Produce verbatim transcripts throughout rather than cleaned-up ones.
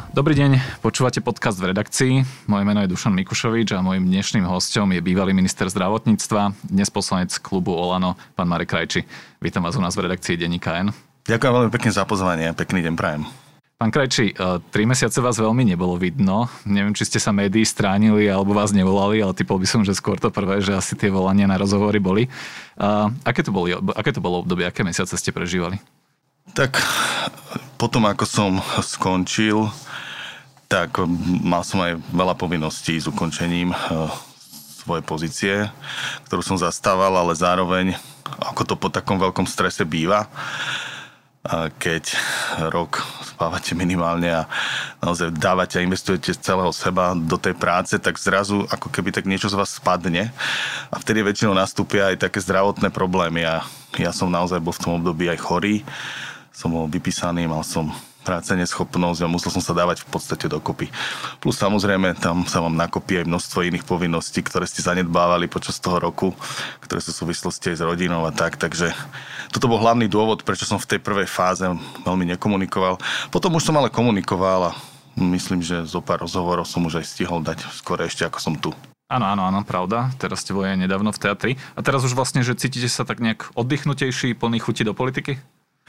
Dobrý deň, počúvate podcast v redakcii. Moje meno je Dušan Mikušovič a môjim dnešným hosťom je bývalý minister zdravotníctva, dnes poslanec klubu Olano, pán Marek Krajčí. Vítam vás u nás v redakcii denníka N. Ďakujem veľmi pekne za pozvanie, pekný deň prajem. Pán Krajčí, tri mesiace vás veľmi nebolo vidno. Neviem, či ste sa médií stránili alebo vás nevolali, ale typol by som, že skôr to prvé, že asi tie volania na rozhovory boli. Aké to bolo, aké to bolo obdobie, aké mesiace ste prežívali? Tak potom, ako som skončil, tak mal som aj veľa povinností s ukončením svojej pozície, ktorú som zastával, ale zároveň, ako to po takom veľkom strese býva, keď rok spávate minimálne a naozaj dávate a investujete z celého seba do tej práce, tak zrazu ako keby tak niečo z vás spadne a vtedy väčšinou nastúpia aj také zdravotné problémy a ja som naozaj bol v tom období aj chorý, som bol vypísaný, mal som práce neschopnosť a musel som sa dávať v podstate dokopy. Plus samozrejme tam sa vám nakopí aj množstvo iných povinností, ktoré ste zanedbávali počas toho roku, ktoré sú v súvislosti aj s rodinou a tak, takže toto bol hlavný dôvod, prečo som v tej prvej fáze veľmi nekomunikoval. Potom už som ale komunikoval a myslím, že zo pár rozhovorov som už aj stihol dať skôr ešte, ako som tu. Áno, áno, áno, pravda. Teraz ste boli aj nedávno v teatri. A teraz už vlastne, že cítite sa tak nejak oddychnutejší, plný chuti do politiky?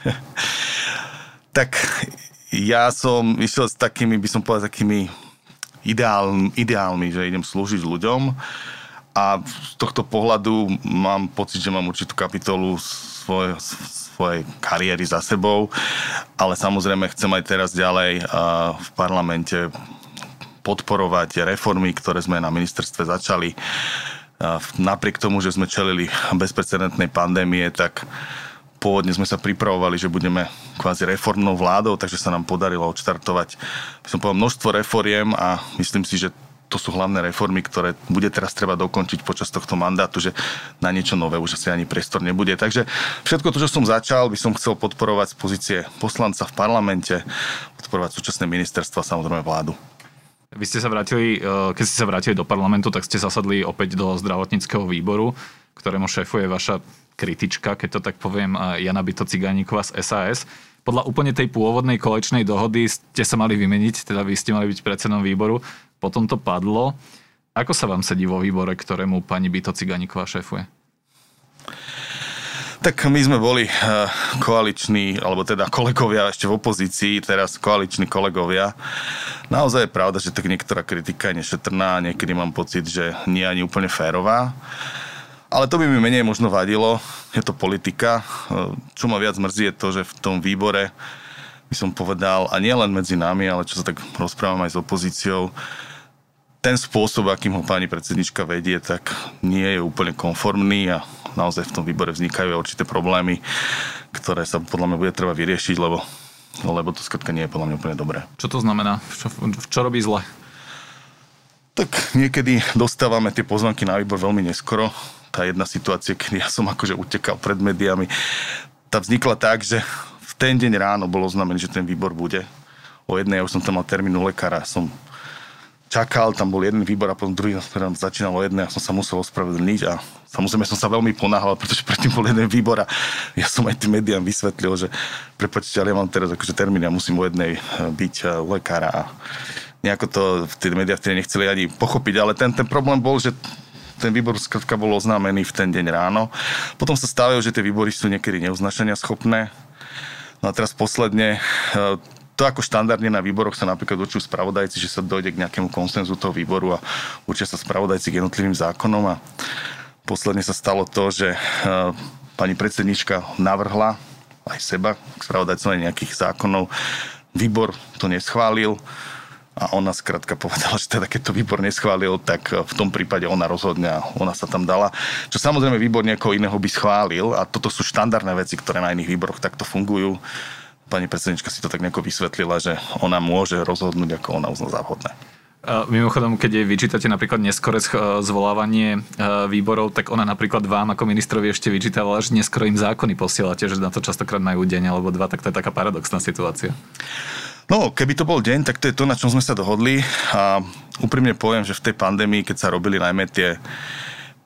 Tak ja som išiel s takými, by som povedal, takými ideál, ideálmi, že idem slúžiť ľuďom a z tohto pohľadu mám pocit, že mám určitú kapitolu svoj, svojej kariéry za sebou, ale samozrejme chcem aj teraz ďalej v parlamente podporovať reformy, ktoré sme na ministerstve začali. Napriek tomu, že sme čelili bezprecedentnej pandémie, tak pôvodne sme sa pripravovali, že budeme kvázi reformnou vládou, takže sa nám podarilo odštartovať, by som povedal, množstvo reforiem a myslím si, že to sú hlavné reformy, ktoré bude teraz treba dokončiť počas tohto mandátu, že na niečo nové už asi ani priestor nebude. Takže všetko to, čo som začal, by som chcel podporovať z pozície poslanca v parlamente, podporovať súčasné ministerstvo a samozrejme vládu. Vy ste sa vrátili, keď ste sa vrátili do parlamentu, tak ste zasadli opäť do zdravotníckeho výboru, ktorému šéfuje vaša kritička, keď to tak poviem, Jana Byto Cigániková z es a es. Podľa úplne tej pôvodnej koaličnej dohody ste sa mali vymeniť, teda vy ste mali byť predsedom výboru, potom to padlo. Ako sa vám sedí vo výbore, ktorému pani Byto Cigániková šéfuje? Tak my sme boli koaliční, alebo teda kolegovia ešte v opozícii, teraz koaliční kolegovia. Naozaj je pravda, že tak niektorá kritika je nešetrná, niekedy mám pocit, že nie je ani úplne férová. Ale to by mi menej možno vadilo, je to politika. Čo ma viac mrzí je to, že v tom výbore, by som povedal, a nie len medzi nami, ale čo sa tak rozprávam aj s opozíciou, ten spôsob, akým ho pani predsednička vedie, tak nie je úplne konformný a naozaj v tom výbore vznikajú určité problémy, ktoré sa podľa mňa bude treba vyriešiť, lebo, lebo to skrátka nie je podľa mňa úplne dobré. Čo to znamená? Čo, čo robí zle? Tak niekedy dostávame tie pozvánky na výbor veľmi neskoro. Tá jedna situácia, kedy ja som akože utekal pred médiami, tá vznikla tak, že v ten deň ráno bolo oznámené, že ten výbor bude. O jednej, ja už som tam mal termín u lekára, som čakal, tam bol jeden výbor a potom druhý začínal o jednej a som sa musel ospravedlniť a samozrejme som sa veľmi ponáhľal, pretože predtým bol jeden výbor a ja som aj tým médiám vysvetlil, že prepáčte, ale ja mám teraz akože termín, ja musím o jednej byť u lekára a nejako to tie médiá vtedy nechceli ani pochopiť, ale ten, ten problém bol, že ten výbor skrátka bol oznámený v ten deň ráno. Potom sa stávajú, že tie výbory sú niekedy neuznašania schopné. No a teraz posledne, to ako štandardne na výboroch sa napríklad určujú spravodajci, že sa dojde k nejakému konsenzu toho výboru a určia sa spravodajci k jednotlivým zákonom a posledne sa stalo to, že pani predsednička navrhla aj seba k spravodajcom nejakých zákonov. Výbor to neschválil. A ona skrátka povedala, že teda keď to výbor neschválil, tak v tom prípade ona rozhodne a ona sa tam dala. Čo samozrejme výbor niekoho iného by schválil a toto sú štandardné veci, ktoré na iných výboroch takto fungujú. Pani predsednička si to tak nejako vysvetlila, že ona môže rozhodnúť, ako ona uzná za vhodné. Mimochodom, keď jej vyčítate napríklad neskore zvolávanie výborov, tak ona napríklad vám ako ministrovi ešte vyčítavala, že neskoro im zákony posielate, že na to častokrát majú deň alebo dva, tak to je taká paradoxná situácia. No, keby to bol deň, tak to je to, na čom sme sa dohodli a úprimne poviem, že v tej pandémii, keď sa robili najmä tie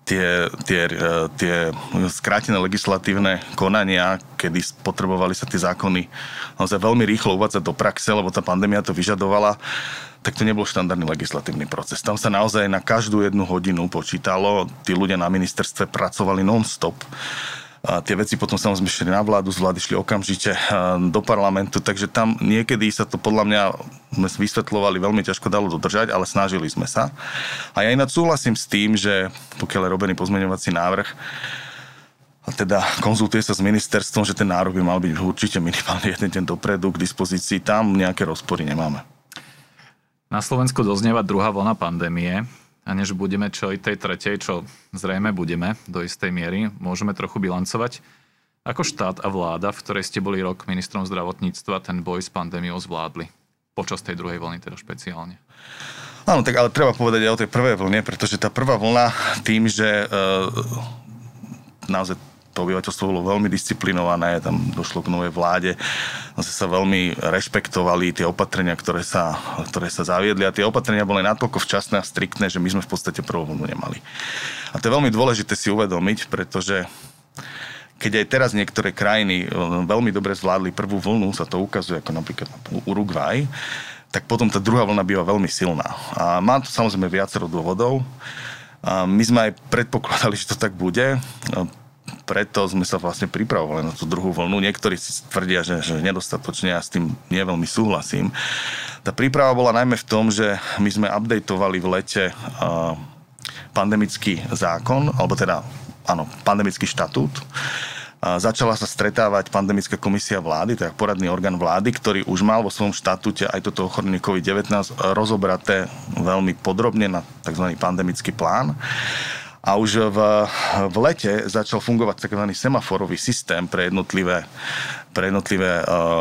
tie, tie, tie skrátené legislatívne konania, kedy potrebovali sa tie zákony naozaj veľmi rýchlo uvádzať do praxe, lebo tá pandémia to vyžadovala, tak to nebol štandardný legislatívny proces. Tam sa naozaj na každú jednu hodinu počítalo, tí ľudia na ministerstve pracovali non-stop. A tie veci potom samozrejme šli na vládu, z vlády šli okamžite do parlamentu, takže tam niekedy sa to podľa mňa vysvetľovali, veľmi ťažko dalo dodržať, ale snažili sme sa. A ja ináč súhlasím s tým, že pokiaľ je robený pozmeňovací návrh, a teda konzultuje sa s ministerstvom, že ten nárok by mal byť určite minimálne jeden deň dopredu k dispozícii, tam nejaké rozpory nemáme. Na Slovensku doznieva druhá vlna pandémie. A než budeme čo i tej tretej, čo zrejme budeme do istej miery, môžeme trochu bilancovať. Ako štát a vláda, v ktorej ste boli rok ministrom zdravotníctva, ten boj s pandémiou zvládli? Počas tej druhej vlny teda špeciálne. Áno, tak ale treba povedať aj o tej prvej vlne, pretože tá prvá vlna tým, že e, naozaj to obyvateľstvo bolo veľmi disciplinované, tam došlo k novej vláde, sa veľmi rešpektovali tie opatrenia, ktoré sa, ktoré sa zaviedli a tie opatrenia boli natoľko včasné a striktné, že my sme v podstate prvú vlnu nemali. A to je veľmi dôležité si uvedomiť, pretože keď aj teraz niektoré krajiny veľmi dobre zvládli prvú vlnu, sa to ukazuje ako napríklad Uruguay, tak potom tá druhá vlna býva veľmi silná. A má to samozrejme viacero dôvodov. A my sme aj predpokladali, že to tak bude. Preto sme sa vlastne pripravovali na tú druhú vlnu. Niektorí si tvrdia, že, že nedostatočne, ja s tým nie veľmi súhlasím. Tá príprava bola najmä v tom, že my sme updateovali v lete uh, pandemický zákon, alebo teda, áno, pandemický štatút. Uh, začala sa stretávať pandemická komisia vlády, teda poradný orgán vlády, ktorý už mal vo svojom štatúte aj toto ochorenie covid devätnásť rozobraté veľmi podrobne na tzv. Pandemický plán. A už v, v lete začal fungovať takzvaný semaforový systém pre jednotlivé, pre jednotlivé uh,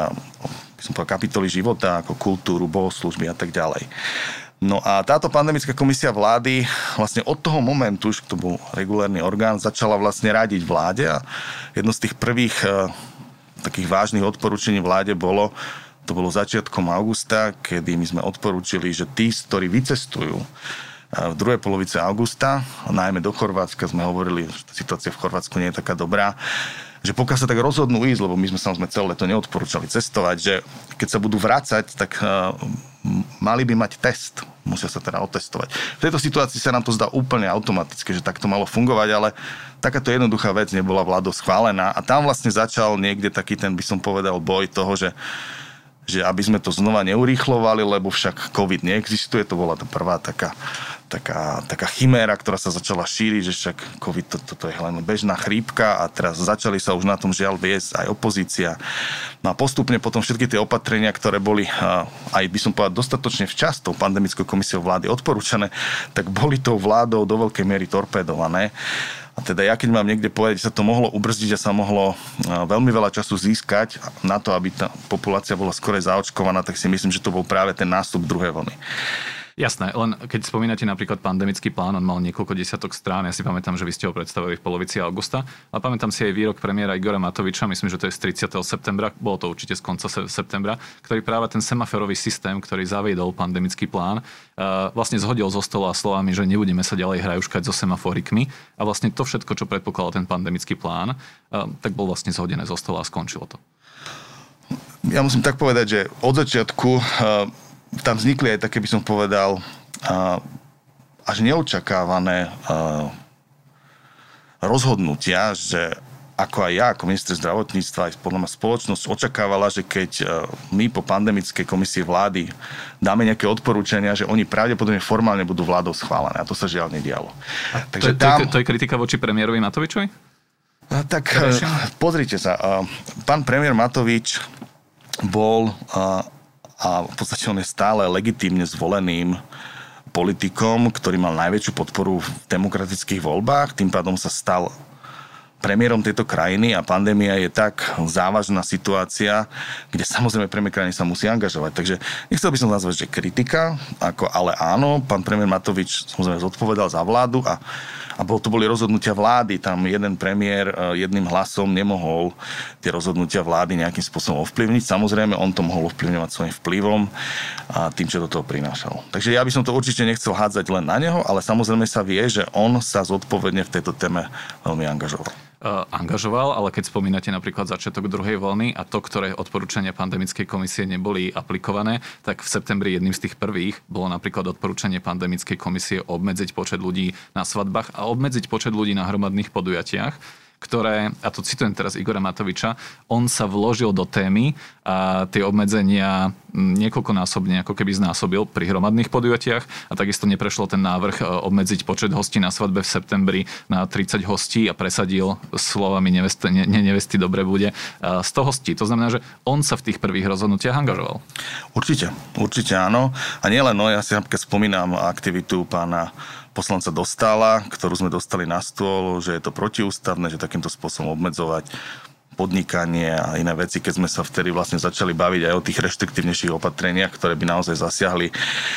uh, som povedal, kapitoly života, ako kultúru, bohoslúžby a tak ďalej. No a táto pandemická komisia vlády vlastne od toho momentu, už to bol regulárny orgán, začala vlastne radiť vláde a jedno z tých prvých uh, takých vážnych odporúčení vláde bolo, to bolo začiatkom augusta, kedy my sme odporúčili, že tí, ktorí vycestujú v druhej polovice augusta, najmä do Chorvátska, sme hovorili, že tá situácia v Chorvátsku nie je taká dobrá, že pokiaľ sa tak rozhodnú ísť, lebo my sme samozrejme celé leto neodporúčali cestovať, že keď sa budú vrácať, tak uh, mali by mať test. Musia sa teda otestovať. V tejto situácii sa nám to zdá úplne automatické, že tak to malo fungovať, ale takáto jednoduchá vec nebola vládou schválená a tam vlastne začal niekde taký ten, by som povedal, boj toho, že že aby sme to znova neurýchlovali, lebo však COVID neexistuje, to bola tá prvá taká, taká, taká chiméra, ktorá sa začala šíriť, že však COVID to, toto je len bežná chrípka a teraz začali sa už na tom žiaľ viesť aj opozícia. No a postupne potom všetky tie opatrenia, ktoré boli aj by som povedal dostatočne včas tou pandemickou komisiou vlády odporúčané, tak boli tou vládou do veľkej miery torpédované. A teda ja keď mám niekde povedať, že sa to mohlo ubrzdiť a sa mohlo veľmi veľa času získať na to, aby tá populácia bola skôr zaočkovaná, tak si myslím, že to bol práve ten nástup druhej vlny. Jasné, len keď spomínate napríklad pandemický plán, on mal niekoľko desiatok strán, ja si pamätám, že vy ste ho predstavili v polovici augusta, a pamätám si aj výrok premiéra Igora Matoviča, myslím, že to je z tridsiateho septembra, bolo to určite z konca septembra, ktorý práve ten semaforový systém, ktorý zaviedol pandemický plán, vlastne zhodil zo stola slovami, že nebudeme sa ďalej hrajuškať so semaforikmi a vlastne to všetko, čo predpokladal ten pandemický plán, tak bol vlastne zhodené zo stola a skončilo to. Ja musím tak povedať, že od začiatku tam vznikli aj také, by som povedal, až neočakávané rozhodnutia, že ako aj ja, ako minister zdravotníctva, aj podľa mňa spoločnosť očakávala, že keď my po pandemickej komisii vlády dáme nejaké odporúčania, že oni pravdepodobne formálne budú vládou schválené. A to sa žiaľ nedialo. A Takže to, tam... to, to je kritika voči premiérovi Matovičovi? Tak pozrite sa. Pán premiér Matovič bol... a v podstate on je stále legitímne zvoleným politikom, ktorý mal najväčšiu podporu v demokratických voľbách, tým pádom sa stal premiérom tejto krajiny a pandémia je tak závažná situácia, kde samozrejme premiér krajiny sa musí angažovať. Takže nechcel by som nazvať, že kritika, ako, ale áno, pán premiér Matovič samozrejme zodpovedal za vládu a a bol, to boli rozhodnutia vlády, tam jeden premiér jedným hlasom nemohol tie rozhodnutia vlády nejakým spôsobom ovplyvniť. Samozrejme, on to mohol ovplyvňovať svojím vplyvom a tým, čo do toho prinášal. Takže ja by som to určite nechcel hádzať len na neho, ale samozrejme sa vie, že on sa zodpovedne v tejto téme veľmi angažoval. Uh, angažoval, ale keď spomínate napríklad začiatok druhej vlny a to, ktoré odporúčania pandemickej komisie neboli aplikované, tak v septembri jedným z tých prvých bolo napríklad odporúčanie pandemickej komisie obmedziť počet ľudí na svadbách a obmedziť počet ľudí na hromadných podujatiach, ktoré, a to citujem teraz Igora Matoviča, on sa vložil do témy a tie obmedzenia niekoľkonásobne ako keby znásobil pri hromadných podujatiach a takisto neprešlo ten návrh obmedziť počet hostí na svadbe v septembri na tridsať hostí a presadil slovami nevesty, ne, nevesty dobre bude sto hostí. To znamená, že on sa v tých prvých rozhodnutiach angažoval. Určite, určite áno. A nielen, no ja si napríklad spomínam aktivitu pána poslanca Dostála, ktorú sme dostali na stôl, že je to protiústavné, že takýmto spôsobom obmedzovať podnikanie a iné veci, keď sme sa vtedy vlastne začali baviť aj o tých reštriktívnejších opatreniach, ktoré by naozaj zasiahli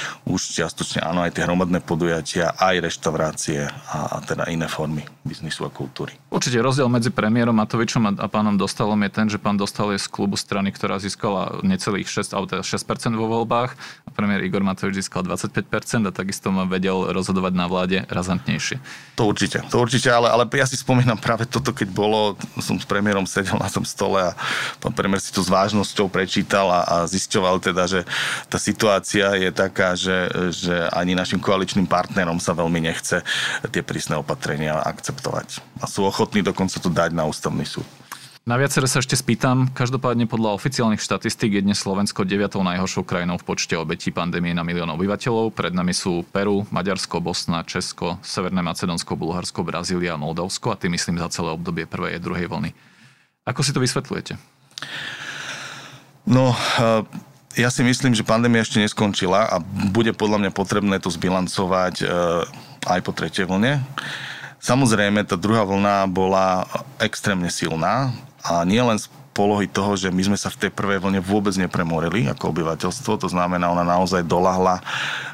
už čiastočne áno aj tie hromadné podujatia, aj reštaurácie a, a teda iné formy biznisu a kultúry. Určite rozdiel medzi premiérom Matovičom a, a pánom Dostalom je ten, že pán Dostal je z klubu strany, ktorá získala necelých šesť, alebo teda šesť percent vo voľbách a premiér Igor Matovič získal dvadsaťpäť percent a takisto ma vedel rozhodovať na vláde razantnejšie. To určite, to určite, ale, ale ja si spomínam práve toto, keď bolo, som s premiérom sedel na tom stole a pán premiér si to s vážnosťou prečítal a, a zisťoval teda, že tá situácia je taká, že, že ani našim koaličným partnerom sa veľmi nechce tie prísne opatrenia akceptovať. A sú ochotní dokonca to dať na ústavný súd. Na viacere sa ešte spýtam, každopádne podľa oficiálnych štatistík je dnes Slovensko deviatou najhoršou krajinou v počte obetí pandémie na milión obyvateľov. Pred nami sú Peru, Maďarsko, Bosna, Česko, Severné Macedónsko, Bulharsko, Brazília a Moldavsko a tým myslím za celé obdobie prvej a druhej vlny. Ako si to vysvetľujete? No, ja si myslím, že pandémia ešte neskončila a bude podľa mňa potrebné to zbilancovať aj po tretej vlne. Samozrejme, tá druhá vlna bola extrémne silná a nie len z polohy toho, že my sme sa v tej prvej vlne vôbec nepremorili ako obyvateľstvo, to znamená, ona naozaj doľahla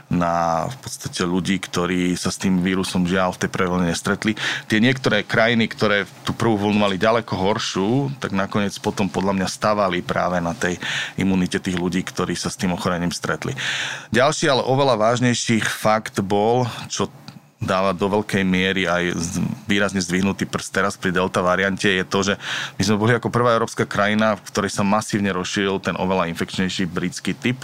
na v podstate ľudí, ktorí sa s tým vírusom žiaľ v tej prvej vlne nestretli. Tie niektoré krajiny, ktoré tú prvú vlnu mali ďaleko horšiu, tak nakoniec potom podľa mňa stavali práve na tej imunite tých ľudí, ktorí sa s tým ochorením stretli. Ďalší, ale oveľa vážnejší fakt bol, čo dáva do veľkej miery aj výrazne zdvihnutý prst teraz pri delta variante, je to, že my sme boli ako prvá európska krajina, v ktorej sa masívne rozšíril ten oveľa infekčnejší britský typ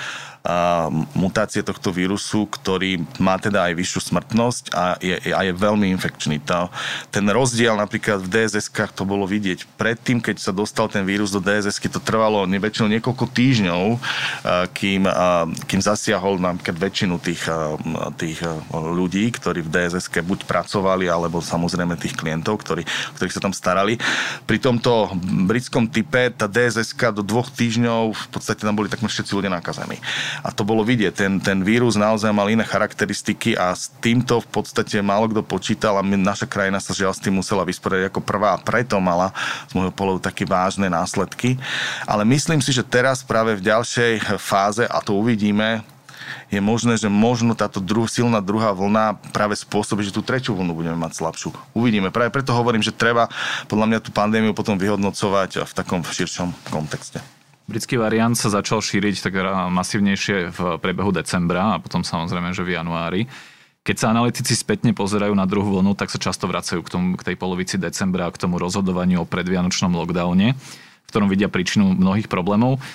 a mutácie tohto vírusu, ktorý má teda aj vyššiu smrtnosť a je, a je veľmi infekčný. To, ten rozdiel napríklad v dé es eskách to bolo vidieť. Predtým, keď sa dostal ten vírus do dé es esky, to trvalo väčšinou niekoľko týždňov, kým, kým zasiahol napríklad väčšinu tých, tých ľudí, ktorí v dé es eske buď pracovali, alebo samozrejme tých klientov, ktorí, ktorých sa tam starali. Pri tomto britskom type tá dé es eska do dvoch týždňov v podstate tam boli takmer všetci ľudia nakazení. A to bolo vidieť, ten, ten vírus naozaj mal iné charakteristiky a s týmto v podstate málo kto počítal a my, naša krajina sa žiaľ s tým musela vysporiadať ako prvá a preto mala z môjho pohľadu také vážne následky. Ale myslím si, že teraz práve v ďalšej fáze, a to uvidíme, je možné, že možno táto druh, silná druhá vlna práve spôsobí, že tú tretiu vlnu budeme mať slabšiu. Uvidíme. Práve preto hovorím, že treba podľa mňa tú pandémiu potom vyhodnocovať v takom širšom kontexte. Britský variant sa začal šíriť tak masívnejšie v priebehu decembra a potom samozrejme, že v januári. Keď sa analytici spätne pozerajú na druhú vlnu, tak sa často vracajú k, tomu, k tej polovici decembra a k tomu rozhodovaniu o predvianočnom lockdowne, v ktorom vidia príčinu mnohých problémov.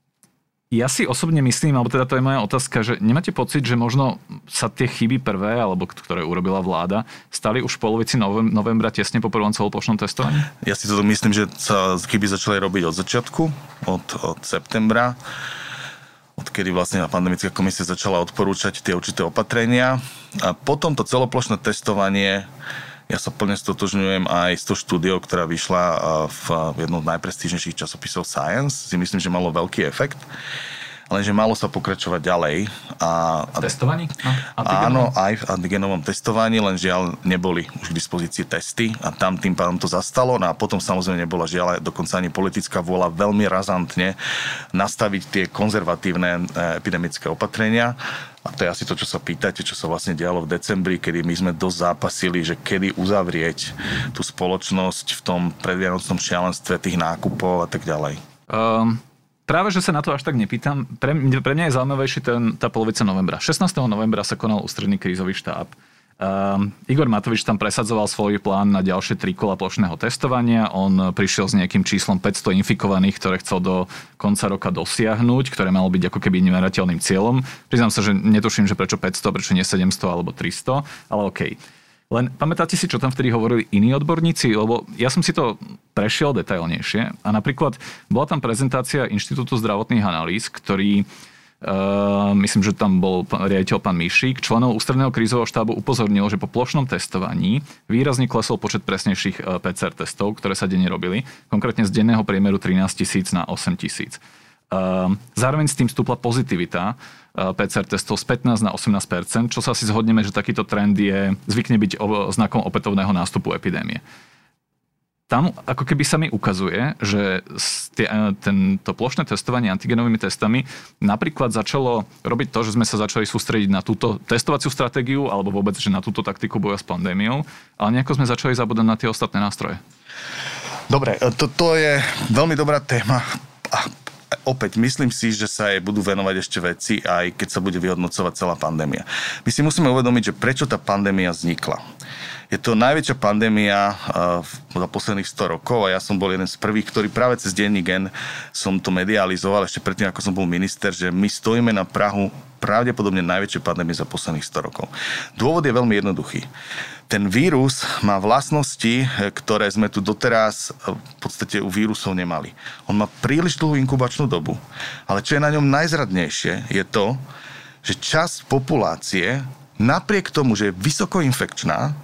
Ja si osobne myslím, alebo teda to je moja otázka, že nemáte pocit, že možno sa tie chyby prvé, alebo ktoré urobila vláda, stali už v polovici novembra tesne po prvom celoplošnom testovaní? Ja si to myslím, že sa chyby začali robiť od začiatku, od, od septembra, odkedy vlastne pandemická komisia začala odporúčať tie určité opatrenia. A potom to celoplošné testovanie, ja sa plne stotožňujem aj s tou štúdiou, ktorá vyšla v jednom z najprestížnejších časopisov Science. Si myslím, že malo veľký efekt, lenže malo sa pokračovať ďalej. A, v testovaní? No, áno, aj v antigenovom testovaní, len žiaľ neboli už k dispozícii testy a tam tým pádom to zastalo. No a potom samozrejme nebola žiaľ dokonca ani politická vôľa veľmi razantne nastaviť tie konzervatívne epidemické opatrenia. a to je asi to, čo sa pýtate, čo sa vlastne dialo v decembri, kedy my sme dosť zápasili, že kedy uzavrieť tú spoločnosť v tom predvianočnom šialenstve tých nákupov a tak ďalej. Um, práve, že sa na to až tak nepýtam. Pre, pre mňa je zaujímavejší ten, tá polovica novembra. šestnásteho novembra sa konal ústredný krízový štáb. Um, Igor Matovič tam presadzoval svoj plán na ďalšie tri kola plošného testovania. On prišiel s nejakým číslom päťsto infikovaných, ktoré chcel do konca roka dosiahnuť, ktoré malo byť ako keby nemerateľným cieľom. Priznám sa, že netuším, že prečo päťsto, prečo nie sedemsto alebo tristo, ale okej. Okay. Len pamätáte si, čo tam vtedy hovorili iní odborníci? Lebo ja som si to prešiel detailnejšie a napríklad bola tam prezentácia Inštitútu zdravotných analýz, ktorý Uh, myslím, že tam bol riaditeľ pán Mišík, členov ústredného krízového štábu upozornil, že po plošnom testovaní výrazne klesol počet presnejších pé cé er testov, ktoré sa denne robili, konkrétne z denného priemeru trinásť tisíc na osem tisíc. Uh, zároveň s tým stúpla pozitivita uh, pé cé er testov z pätnásť na osemnásť percent, čo sa asi zhodneme, že takýto trend je zvykne byť znakom opätovného nástupu epidémie. Tam ako keby sa mi ukazuje, že tento plošné testovanie antigenovými testami napríklad začalo robiť to, že sme sa začali sústrediť na túto testovaciu stratégiu alebo vôbec, že na túto taktiku boja s pandémiou, ale nejako sme začali zabúdať na tie ostatné nástroje. Dobre, toto je veľmi dobrá téma. A opäť, myslím si, že sa jej budú venovať ešte veci, aj keď sa bude vyhodnocovať celá pandémia. My si musíme uvedomiť, že prečo tá pandémia vznikla. Je to najväčšia pandémia za posledných sto rokov a ja som bol jeden z prvých, ktorý práve cez denní Gen som to medializoval ešte predtým, ako som bol minister, že my stojíme na prahu pravdepodobne najväčšej pandémie za posledných sto rokov. Dôvod je veľmi jednoduchý. Ten vírus má vlastnosti, ktoré sme tu doteraz v podstate u vírusov nemali. On má príliš dlhú inkubačnú dobu, ale čo je na ňom najzradnejšie, je to, že časť populácie napriek tomu, že je vysoko infekčná,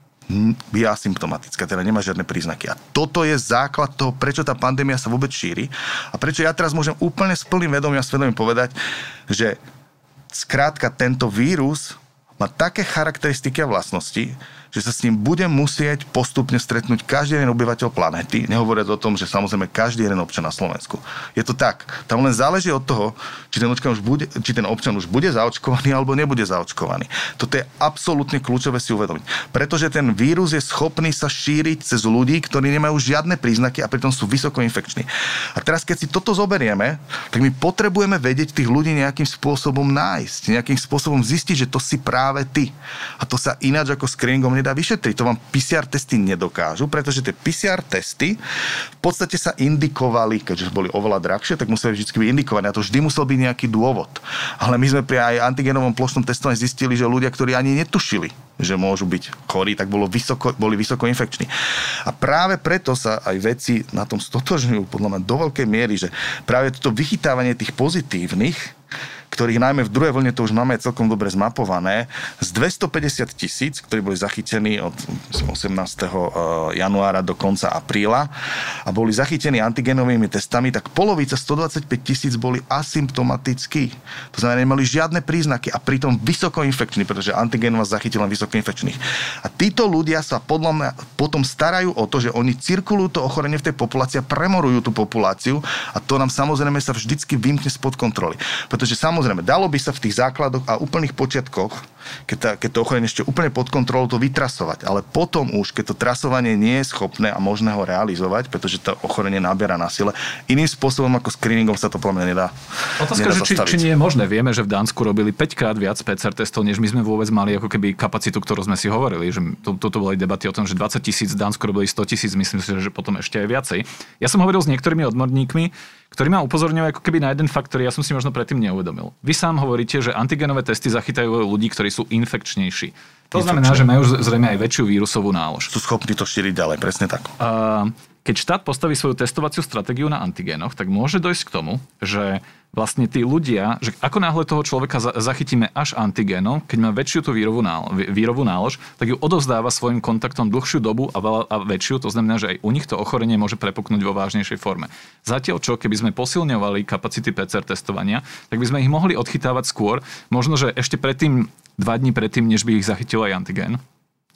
je asymptomatická, teda nemá žiadne príznaky. A toto je základ toho, prečo tá pandémia sa vôbec šíri a prečo ja teraz môžem úplne s plným vedomím a svedomím povedať, že skrátka tento vírus má také charakteristiky a vlastnosti, že sa s ním bude musieť postupne stretnúť každý jeden obyvateľ planéty, nehovoriac o tom, že samozrejme každý jeden občan na Slovensku. Je to tak. Tam len záleží od toho, či ten občan už bude, či ten občan už bude zaočkovaný alebo nebude zaočkovaný. Toto je absolútne kľúčové si uvedomiť. Pretože ten vírus je schopný sa šíriť cez ľudí, ktorí nemajú žiadne príznaky a pritom sú vysoko infekční. A teraz, keď si toto zoberieme, tak my potrebujeme vedieť tých ľudí nejakým spôsobom nájsť, nejakým spôsobom zistiť, že to si práve ty. A to sa ináč ako screeningom nedá vyšetriť. To vám pé cé er testy nedokážu, pretože tie pé cé er testy v podstate sa indikovali, keďže boli oveľa drahšie, tak museli vždy byť indikované. A to vždy musel byť nejaký dôvod. Ale my sme pri aj antigenovom plošnom testovaní zistili, že ľudia, ktorí ani netušili, že môžu byť chorí, tak bolo vysoko, boli vysoko infekční. A práve preto sa aj veci na tom stotožňujú, podľa mňa do veľkej miery, že práve toto vychytávanie tých pozitívnych, ktorých najmä v druhej vlne to už máme celkom dobre zmapované, z dvestopäťdesiat tisíc, ktorí boli zachytení od osemnásteho januára do konca apríla a boli zachytení antigenovými testami, tak polovica, stodvadsaťpäť tisíc, boli asymptomatickí. To znamená, nemali žiadne príznaky a pritom vysokoinfekční, pretože antigen vás zachytil len vysokoinfekčných. A títo ľudia sa podľa mňa potom starajú o to, že oni cirkulujú to ochorenie v tej populácii a premorujú tú populáciu a to nám samozrejme sa vždycky vymkne spod kontroly. Pretože samozrejme, dalo by sa v tých základoch a úplných počiatkoch, keď, tá, keď to ochorenie ešte úplne pod kontrolou, to vytrasovať. Ale potom už, keď to trasovanie nie je schopné a možné ho realizovať, pretože to ochorenie nabiera na sile, iným spôsobom ako screeningom sa to podľa mňa nedá. Otázka, nedá že či, či nie je možné. Vieme, že v Dánsku robili päťkrát viac pé cé er testov, než my sme vôbec mali ako keby kapacitu, ktorú sme si hovorili. Že to, toto boli debaty o tom, že dvadsať tisíc, v Dánsku robili sto tisíc, myslím si, že potom ešte aj viacej. Ja som hovoril s niektorými odborníkmi, ktorí ma upozorňujú ako keby na jeden fakt, ktorý ja som si možno predtým neuvedomil. Vy sám hovoríte, že antigenové testy zachytajú ľudí, ktorí sú infekčnejší. To znamená, že majú zrejme aj väčšiu vírusovú nálož. Sú schopní to šíriť ďalej, presne tak. Uh, keď štát postaví svoju testovaciu stratégiu na antigénoch, tak môže dojsť k tomu, že vlastne tí ľudia, že ako náhle toho človeka zachytíme až antigénom, keď má väčšiu tú vírovú nálož, vírovú nálož, tak ju odovzdáva svojim kontaktom dlhšiu dobu a, veľa, a väčšiu, to znamená, že aj u nich to ochorenie môže prepuknúť vo vážnejšej forme. Zatiaľ čo, keby sme posilňovali kapacity pé cé er testovania, tak by sme ich mohli odchytávať skôr, možno, že ešte predtým, dva dní predtým, než by ich zachytil aj antigén.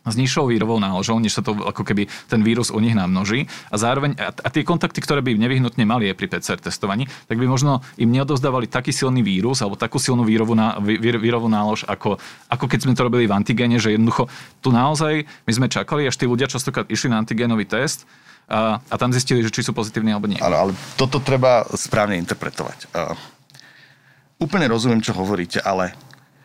s nižšou vírovou náložou, než sa to ako keby ten vírus u nich namnoží. A zároveň, a, a tie kontakty, ktoré by nevyhnutne mali aj pri pé cé er testovaní, tak by možno im neodovzdávali taký silný vírus alebo takú silnú vírovú, ná, ví, vírovú nálož, ako, ako keď sme to robili v antigéne, že jednoducho tu naozaj my sme čakali, až tí ľudia častokrát išli na antigénový test a, a tam zistili, že či sú pozitívni alebo nie. Ale, ale toto treba správne interpretovať. Uh, úplne rozumiem, čo hovoríte, ale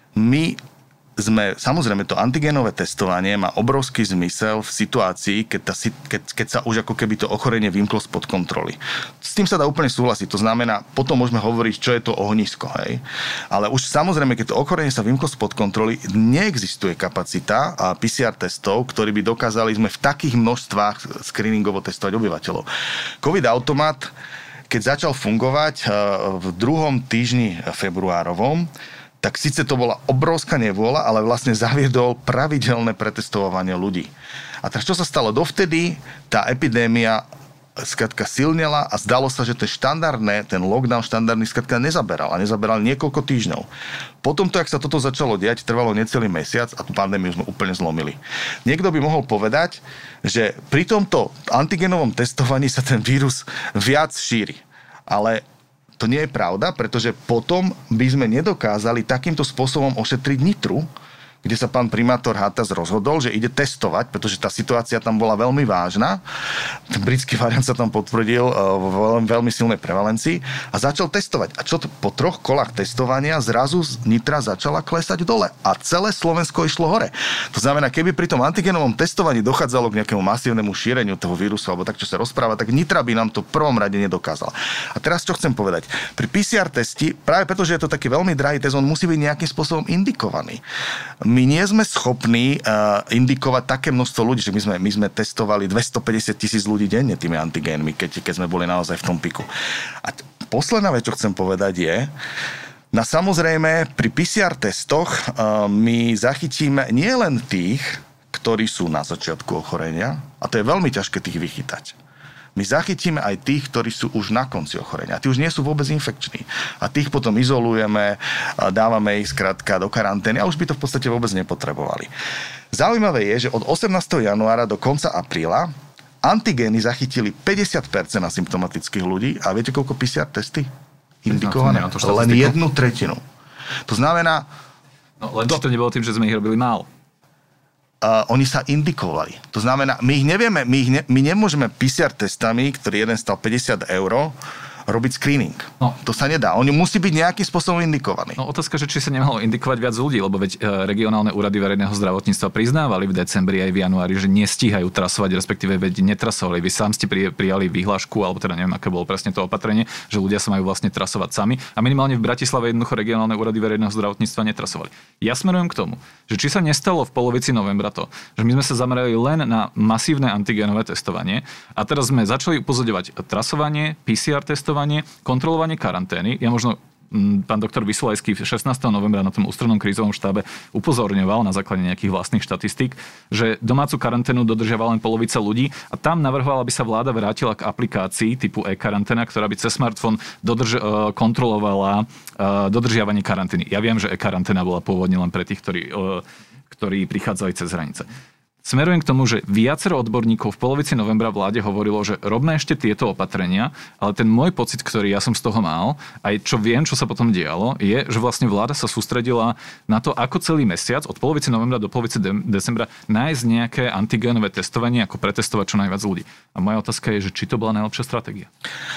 my sme, samozrejme, to antigénové testovanie má obrovský zmysel v situácii, keď, tá, keď, keď sa už ako keby to ochorenie vymklo spod kontroly. S tým sa dá úplne súhlasiť. To znamená, potom môžeme hovoriť, čo je to ohnisko. Hej? Ale už samozrejme, keď to ochorenie sa vymklo spod kontroly, neexistuje kapacita a pé cé er testov, ktorí by dokázali sme v takých množstvách screeningovo testovať obyvateľov. COVID automat, keď začal fungovať v druhom týždni februárovom, tak síce to bola obrovská nevôľa, ale vlastne zaviedol pravidelné pretestovanie ľudí. A teraz čo sa stalo? Dovtedy tá epidémia skrátka silnela a zdalo sa, že ten štandardné, ten lockdown štandardný skrátka nezaberal a nezaberal niekoľko týždňov. Potom to, ak sa toto začalo diať, trvalo necelý mesiac a tú pandémiu sme úplne zlomili. Niekto by mohol povedať, že pri tomto antigenovom testovaní sa ten vírus viac šíri. Ale to nie je pravda, pretože potom by sme nedokázali takýmto spôsobom ošetriť Nitru, kde sa pán primátor Hatas rozhodol, že ide testovať, pretože tá situácia tam bola veľmi vážna. Ten britský variant sa tam potvrdil vo veľmi silnej prevalencii a začal testovať. A čo to, po troch kolách testovania zrazu Nitra začala klesať dole a celé Slovensko išlo hore. To znamená, keby pri tom antigenovom testovaní dochádzalo k nejakému masívnemu šíreniu toho vírusu, alebo tak, čo sa rozpráva, tak Nitra by nám to v prvom rade nedokázal. A teraz čo chcem povedať? Pri pé cé er testi, práve preto, že je to taký veľmi drahý test, on musí byť nejakým spôsobom indikovaný. My nie sme schopní uh, indikovať také množstvo ľudí, že my sme, my sme testovali dvestopäťdesiat tisíc ľudí denne tými antigénmi, keď, keď sme boli naozaj v tom piku. A t- posledná vec, čo chcem povedať je, na samozrejme pri pé cé er testoch uh, my zachytíme nie len tých, ktorí sú na začiatku ochorenia, a to je veľmi ťažké tých vychytať. My zachytíme aj tých, ktorí sú už na konci ochorenia. A tí už nie sú vôbec infekční. A tých potom izolujeme, dávame ich skrátka do karantény a už by to v podstate vôbec nepotrebovali. Zaujímavé je, že od osemnásteho januára do konca apríla antigény zachytili päťdesiat percent asymptomatických ľudí. A viete, koľko pé cé er testy indikované? Len jednu tretinu. To znamená... No, len to... či to nebolo tým, že sme ich robili málo. Uh, oni sa indikovali. To znamená, my ich nevieme, my, ich ne, my nemôžeme pé cé er testami, ktorý jeden stal päťdesiat eur, robiť screening. No. To sa nedá. Oni musí byť nejakým spôsobom indikovaní. No otázka, že či sa nemohlo indikovať viac ľudí, lebo veď regionálne úrady verejného zdravotníctva priznávali v decembri aj v januári, že nestíhajú trasovať, respektíve veď netrasovali. Vy sám ste prijali výhlášku, alebo teda neviem, aké bolo presne to opatrenie, že ľudia sa majú vlastne trasovať sami a minimálne v Bratislave jednoducho regionálne úrady verejného zdravotníctva netrasovali. Ja smerujem k tomu, že či sa nestalo v polovici novembra to, že my sme sa zamerali len na masívne antigénové testovanie a teraz sme začali upozorňovať trasovanie, pé cé er testovanie, kontrolovanie karantény. Ja možno pán doktor Vysolajský šestnásteho novembra na tom ústrednom krízovom štábe upozorňoval na základe nejakých vlastných štatistík, že domácu karanténu dodržiava len polovica ľudí a tam navrhoval, aby sa vláda vrátila k aplikácii typu e-karanténa, ktorá by cez smartfón dodrž- kontrolovala dodržiavanie karantény. Ja viem, že e-karanténa bola pôvodne len pre tých, ktorí, ktorí prichádzali cez hranice. Smerujem k tomu, že viacero odborníkov v polovici novembra vláde hovorilo, že robme ešte tieto opatrenia, ale ten môj pocit, ktorý ja som z toho mal, aj čo viem, čo sa potom dialo, je, že vlastne vláda sa sústredila na to, ako celý mesiac, od polovici novembra do polovici de- decembra, nájsť nejaké antigénové testovanie, ako pretestovať čo najviac ľudí. A moja otázka je, že či to bola najlepšia stratégia?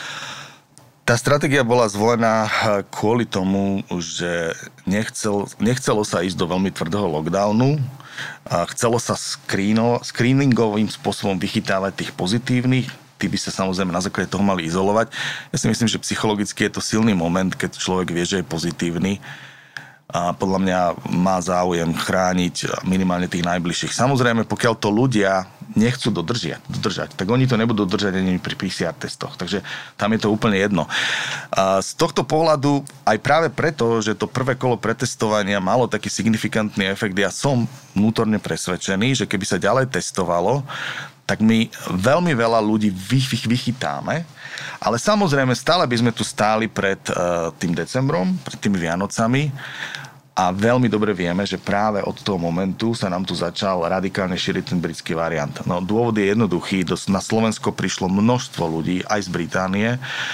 Tá stratégia bola zvolená kvôli tomu, že nechcel, nechcelo sa ísť do veľmi tvrdého lockdownu, a chcelo sa screeno, screeningovým spôsobom vychytávať tých pozitívnych, tí by sa samozrejme na základe toho mali izolovať. Ja si myslím, že psychologicky je to silný moment, keď človek vie, že je pozitívny a podľa mňa má záujem chrániť minimálne tých najbližších. Samozrejme, pokiaľ to ľudia nechcú dodržiať, dodržať, tak oni to nebudú dodržať ani pri pé cé er testoch. Takže tam je to úplne jedno. A z tohto pohľadu, aj práve preto, že to prvé kolo pretestovania malo taký signifikantný efekt, ja som vnútorne presvedčený, že keby sa ďalej testovalo, tak my veľmi veľa ľudí vychytáme, ale samozrejme stále by sme tu stáli pred uh, tým decembrom, pred tými Vianocami A veľmi dobre vieme, že práve od toho momentu sa nám tu začal radikálne šíriť ten britský variant. No dôvod je jednoduchý, na Slovensko prišlo množstvo ľudí, aj z Británie.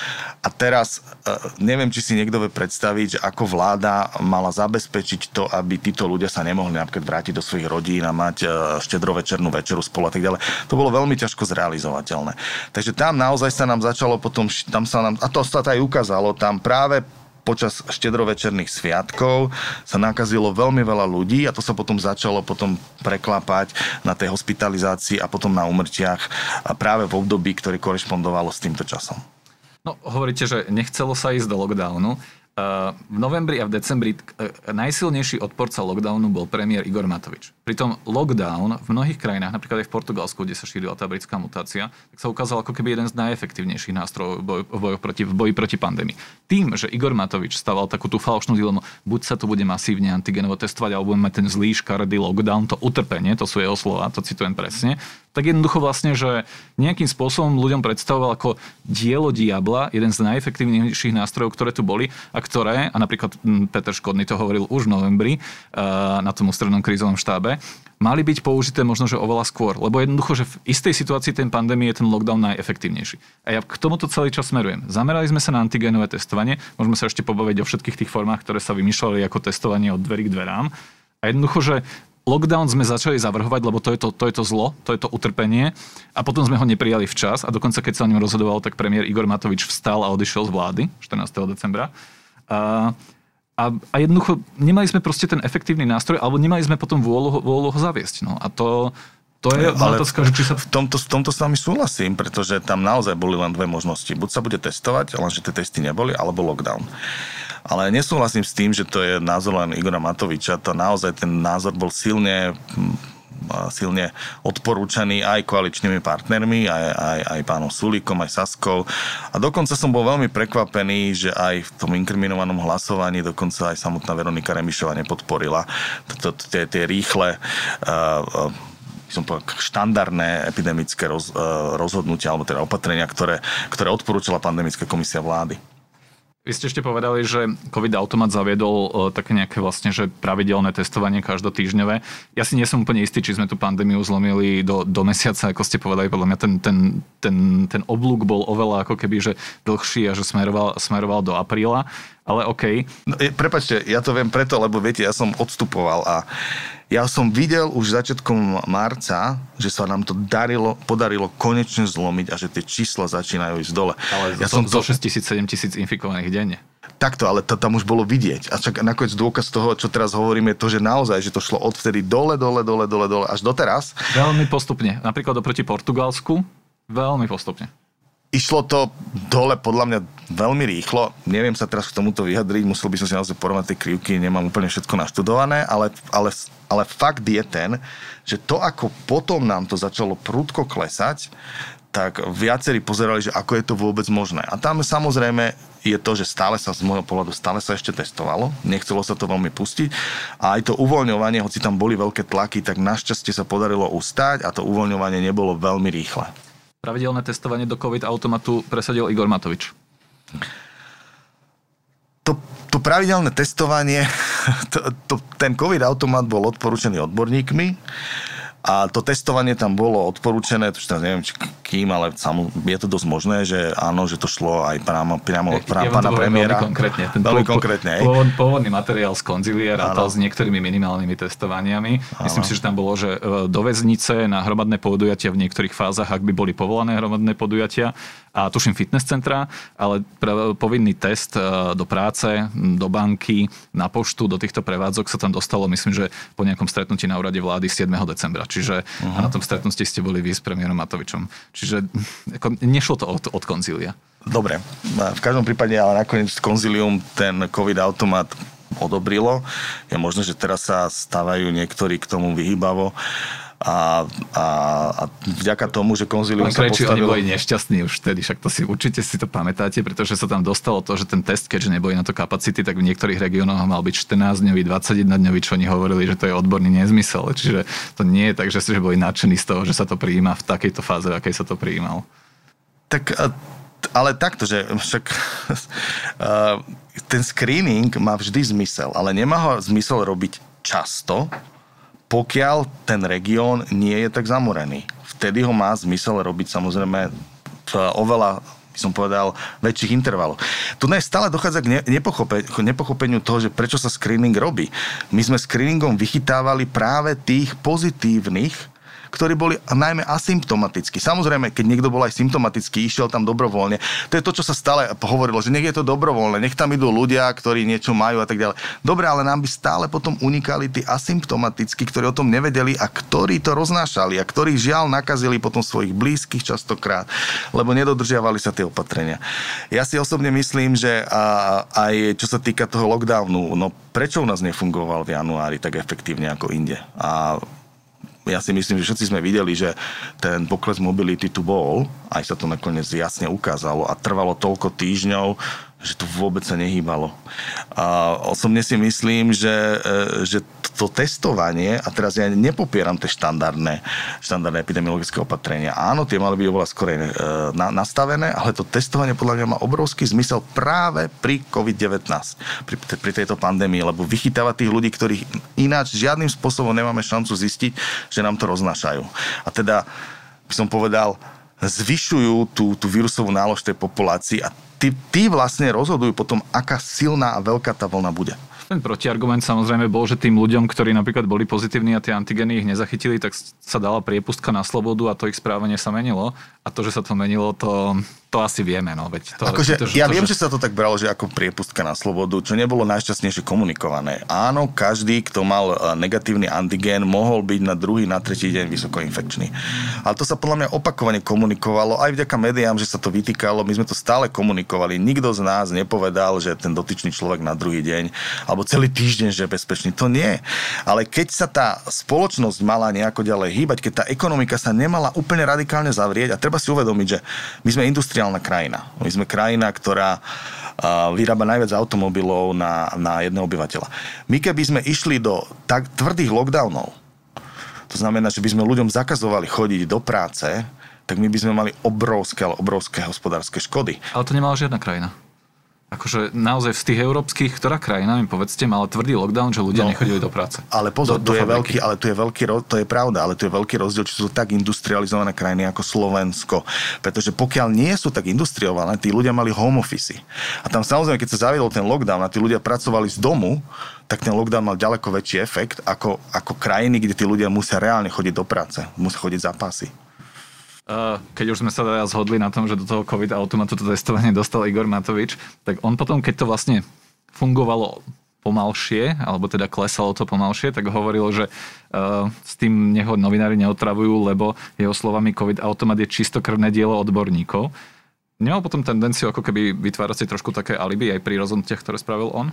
A teraz neviem, či si niekto vie predstaviť, že ako vláda mala zabezpečiť to, aby títo ľudia sa nemohli napríklad vrátiť do svojich rodín a mať štedrovečernú večeru spolu a tak ďalej. To bolo veľmi ťažko zrealizovateľné. Takže tam naozaj sa nám začalo potom, tam sa nám, a to sa aj ukázalo, tam práve počas štedrovečerných sviatkov sa nakazilo veľmi veľa ľudí a to sa potom začalo potom preklápať na tej hospitalizácii a potom na úmrtiach a práve v období, ktoré korešpondovalo s týmto časom. No, hovoríte, že nechcelo sa ísť do lockdownu. V novembri a v decembri najsilnejší odporca lockdownu bol premiér Igor Matovič. Pritom lockdown v mnohých krajinách, napríklad aj v Portugalsku, kde sa šírila tá britská mutácia, tak sa ukázal ako keby jeden z najefektívnejších nástrojov v boji proti, v boji proti pandémii. Tým, že Igor Matovič staval takú tú falošnú dilemu, buď sa tu bude masívne antigenovo testovať, alebo budeme mať ten zlý škaredý lockdown, to utrpenie, to sú jeho slova, to citujem presne, tak jednoducho vlastne, že nejakým spôsobom ľuďom predstavoval ako dielo diabla, jeden z najefektívnejších nástrojov, ktoré tu boli a ktoré, a napríklad Peter Škodný to hovoril už v novembri na tom ústrednom krízovom štábe, mali byť použité možno, že oveľa skôr. Lebo jednoducho, že v istej situácii ten pandémie je ten lockdown najefektívnejší. A ja k tomuto celý čas smerujem. Zamerali sme sa na antigénové testovanie, môžeme sa ešte pobaviť o všetkých tých formách, ktoré sa vymýšľali ako testovanie od dverí k dverám. A jednoducho, že lockdown sme začali zavrhovať, lebo to je to, to je to zlo, to je to utrpenie a potom sme ho neprijali včas a dokonca keď sa o ňom rozhodoval, tak premiér Igor Matovič vstal a odišiel z vlády štrnásteho decembra. A, a, a jednoducho nemali sme proste ten efektívny nástroj, alebo nemali sme potom vôľu, vôľu ho zaviesť. No. A to, to je otázka, že či sa... V tomto, v tomto s vami súhlasím, pretože tam naozaj boli len dve možnosti. Buď sa bude testovať, lenže tie testy neboli, alebo lockdown. Ale nesúhlasím s tým, že to je názor len Igora Matoviča. To naozaj ten názor bol silne, silne odporúčaný aj koaličnými partnermi, aj, aj, aj pánom Sulíkom, aj Saskou. A dokonca som bol veľmi prekvapený, že aj v tom inkriminovanom hlasovaní dokonca aj samotná Veronika Remišová nepodporila tie, tie rýchle som povedal, štandardné epidemické roz, rozhodnutia alebo teda opatrenia, ktoré, ktoré odporúčala pandemická komisia vlády. Vy ste ešte povedali, že COVID-automat zaviedol také nejaké vlastne, že pravidelné testovanie každotýždňové. Ja si nie som úplne istý, či sme tú pandémiu zlomili do, do mesiaca, ako ste povedali. Podľa mňa ten, ten, ten, ten oblúk bol oveľa ako keby, že dlhší a že smeroval, smeroval do apríla. Ale okej. Okay. No, prepáčte, ja to viem preto, lebo viete, ja som odstupoval a ja som videl už začiatkom marca, že sa nám to darilo, podarilo konečne zlomiť a že tie čísla začínajú ísť dole. Ale ja zo, som zo šesť tisíc, sedem tisíc infikovaných denne. Takto, ale to tam už bolo vidieť. A čak nakoniec dôkaz toho, čo teraz hovorím, je to, že naozaj, že to šlo odvtedy dole, dole, dole, dole, dole, až doteraz. Veľmi postupne. Napríklad oproti Portugalsku, veľmi postupne. Išlo to dole podľa mňa veľmi rýchlo. Neviem sa teraz k tomuto vyjadriť, musel by som si naozaj porovnať tie krivky, nemám úplne všetko naštudované, ale, ale, ale fakt je ten, že to, ako potom nám to začalo prudko klesať, tak viacerí pozerali, že ako je to vôbec možné. A tam samozrejme je to, že stále sa, z môjho pohľadu, stále sa ešte testovalo, nechcelo sa to veľmi pustiť a aj to uvoľňovanie, hoci tam boli veľké tlaky, tak našťastie sa podarilo ustáť a to uvoľňovanie nebolo veľmi rýchle. Pravidelné testovanie do COVID-automatu presadil Igor Matovič. To, to pravidelné testovanie, to, to, ten COVID-automat bol odporúčený odborníkmi a to testovanie tam bolo odporúčené, to už neviem, či kým, ale samo, je to dosť možné, že áno, že to šlo aj priamo, priamo od ja, pána premiéra. Veľmi konkrétne. Ten veľmi po, konkrétne. Pôvod, pôvodný materiál z konzília rátal s niektorými minimálnymi testovaniami. Áno. Myslím si, že tam bolo, že do väznice na hromadné podujatia v niektorých fázach, ak by boli povolané hromadné podujatia, a tuším fitness centra, ale povinný test do práce, do banky, na poštu, do týchto prevádzok sa tam dostalo, myslím, že po nejakom stretnutí na úrade vlády siedmeho decembra. Čiže uh-huh. a na tom stretnutí ste boli vy s premiérom Matovičom. Čiže ako, nešlo to od, od konzília. Dobre. V každom prípade, ale nakoniec konzílium ten COVID-automat odobrilo. Je možné, že teraz sa stávajú niektorí k tomu vyhýbavo. A, a, a vďaka tomu, že konzílium sa postavilo... Oni boli nešťastní už vtedy, však to si určite si to pamätáte, pretože sa tam dostalo to, že ten test, keďže neboli na to kapacity, tak v niektorých regiónoch mal byť štrnásťdňový, dvadsaťjednodňový, čo oni hovorili, že to je odborný nezmysel. Čiže to nie je tak, že si že boli nadšení z toho, že sa to prijíma v takejto fáze, v akej sa to prijímal. Tak... Ale takto, že však uh, ten screening má vždy zmysel, ale nemá ho zmysel robiť často, pokiaľ ten región nie je tak zamorený. Vtedy ho má zmysel robiť samozrejme v oveľa, by som povedal, väčších intervaloch. Tu stále dochádza k nepochope, nepochopeniu toho, že prečo sa screening robí. My sme screeningom vychytávali práve tých pozitívnych, ktorí boli najmä asymptomatickí. Samozrejme, keď niekto bol aj symptomatický, išiel tam dobrovoľne. To je to, čo sa stále hovorilo, že nech je to dobrovoľné, nech tam idú ľudia, ktorí niečo majú a tak ďalej. Dobre, ale nám by stále potom unikali tí asymptomatickí, ktorí o tom nevedeli a ktorí to roznášali a ktorí žiaľ nakazili potom svojich blízkych častokrát, lebo nedodržiavali sa tie opatrenia. Ja si osobne myslím, že aj čo sa týka toho lockdownu, no prečo u nás nefungoval v januári tak efektívne ako inde? A ja si myslím, že všetci sme videli, že ten pokles mobility tu bol, aj sa to nakoniec jasne ukázalo a trvalo toľko týždňov, že to vôbec sa nehýbalo. A osobne si myslím, že, že to testovanie, a teraz ja nepopieram tie štandardné, štandardné epidemiologické opatrenia. Áno, tie mali byť oveľa skorej nastavené, ale to testovanie podľa mňa má obrovský zmysel práve pri covid devätnásť, pri, pri tejto pandémii, lebo vychytáva tých ľudí, ktorých ináč žiadnym spôsobom nemáme šancu zistiť, že nám to roznášajú. A teda, by som povedal, zvyšujú tú, tú vírusovú nálož tej populácii a tí, tí vlastne rozhodujú potom, aká silná a veľká tá vlna bude. Ten protiargument samozrejme bol, že tým ľuďom, ktorí napríklad boli pozitívni a tie antigeny ich nezachytili, tak sa dala priepustka na slobodu a to ich správanie sa menilo. A to, že sa to menilo, to, to asi vieme. No. Veď to, akože, to, ja to, viem, že... že sa to tak bralo, že ako priepustka na slobodu, čo nebolo najšťastnejšie komunikované. Áno, každý, kto mal negatívny antigén, mohol byť na druhý, na tretí deň vysokoinfekčný. Ale to sa podľa mňa opakovane komunikovalo, aj vďaka médiám, že sa to vytýkalo, my sme to stále komunikovali. Nikto z nás nepovedal, že ten dotyčný človek na druhý deň alebo celý týždeň, že je bezpečný. To nie. Ale keď sa tá spoločnosť mala nejako ďalej hýbať, keď tá ekonomika sa nemala úplne radikálne zavrieť, a treba si uvedomiť, že my sme industriálna krajina. My sme krajina, ktorá vyrába najviac automobilov na, na jedného obyvateľa. My keby sme išli do tak tvrdých lockdownov, to znamená, že by sme ľuďom zakazovali chodiť do práce, tak my by sme mali obrovské, ale obrovské hospodárske škody. Ale to nemala žiadna krajina. Akože naozaj z tých európskych, ktorá krajina, mi povedzte, mala tvrdý lockdown, že ľudia no, nechodili do práce. Ale pozor, do, to, do je veľký, ale to je veľký, to je pravda, ale to je veľký rozdiel, či sú tak industrializované krajiny ako Slovensko. Pretože pokiaľ nie sú tak industriované, tí ľudia mali home office. A tam samozrejme, keď sa zaviedol ten lockdown a tí ľudia pracovali z domu, tak ten lockdown mal ďaleko väčší efekt ako, ako krajiny, kde tí ľudia musia reálne chodiť do práce, musia chodiť za pásy. Keď už sme sa teda zhodli na tom, že do toho COVID automatu to testovanie dostal Igor Matovič, tak on potom, keď to vlastne fungovalo pomalšie, alebo teda klesalo to pomalšie, tak hovoril, že uh, s tým neho novinári neotravujú, lebo jeho slovami COVID automat je čistokrvné dielo odborníkov. Nemal potom tendenciu ako keby vytvárať si trošku také alibi aj pri rozhodnutiach, ktoré spravil on?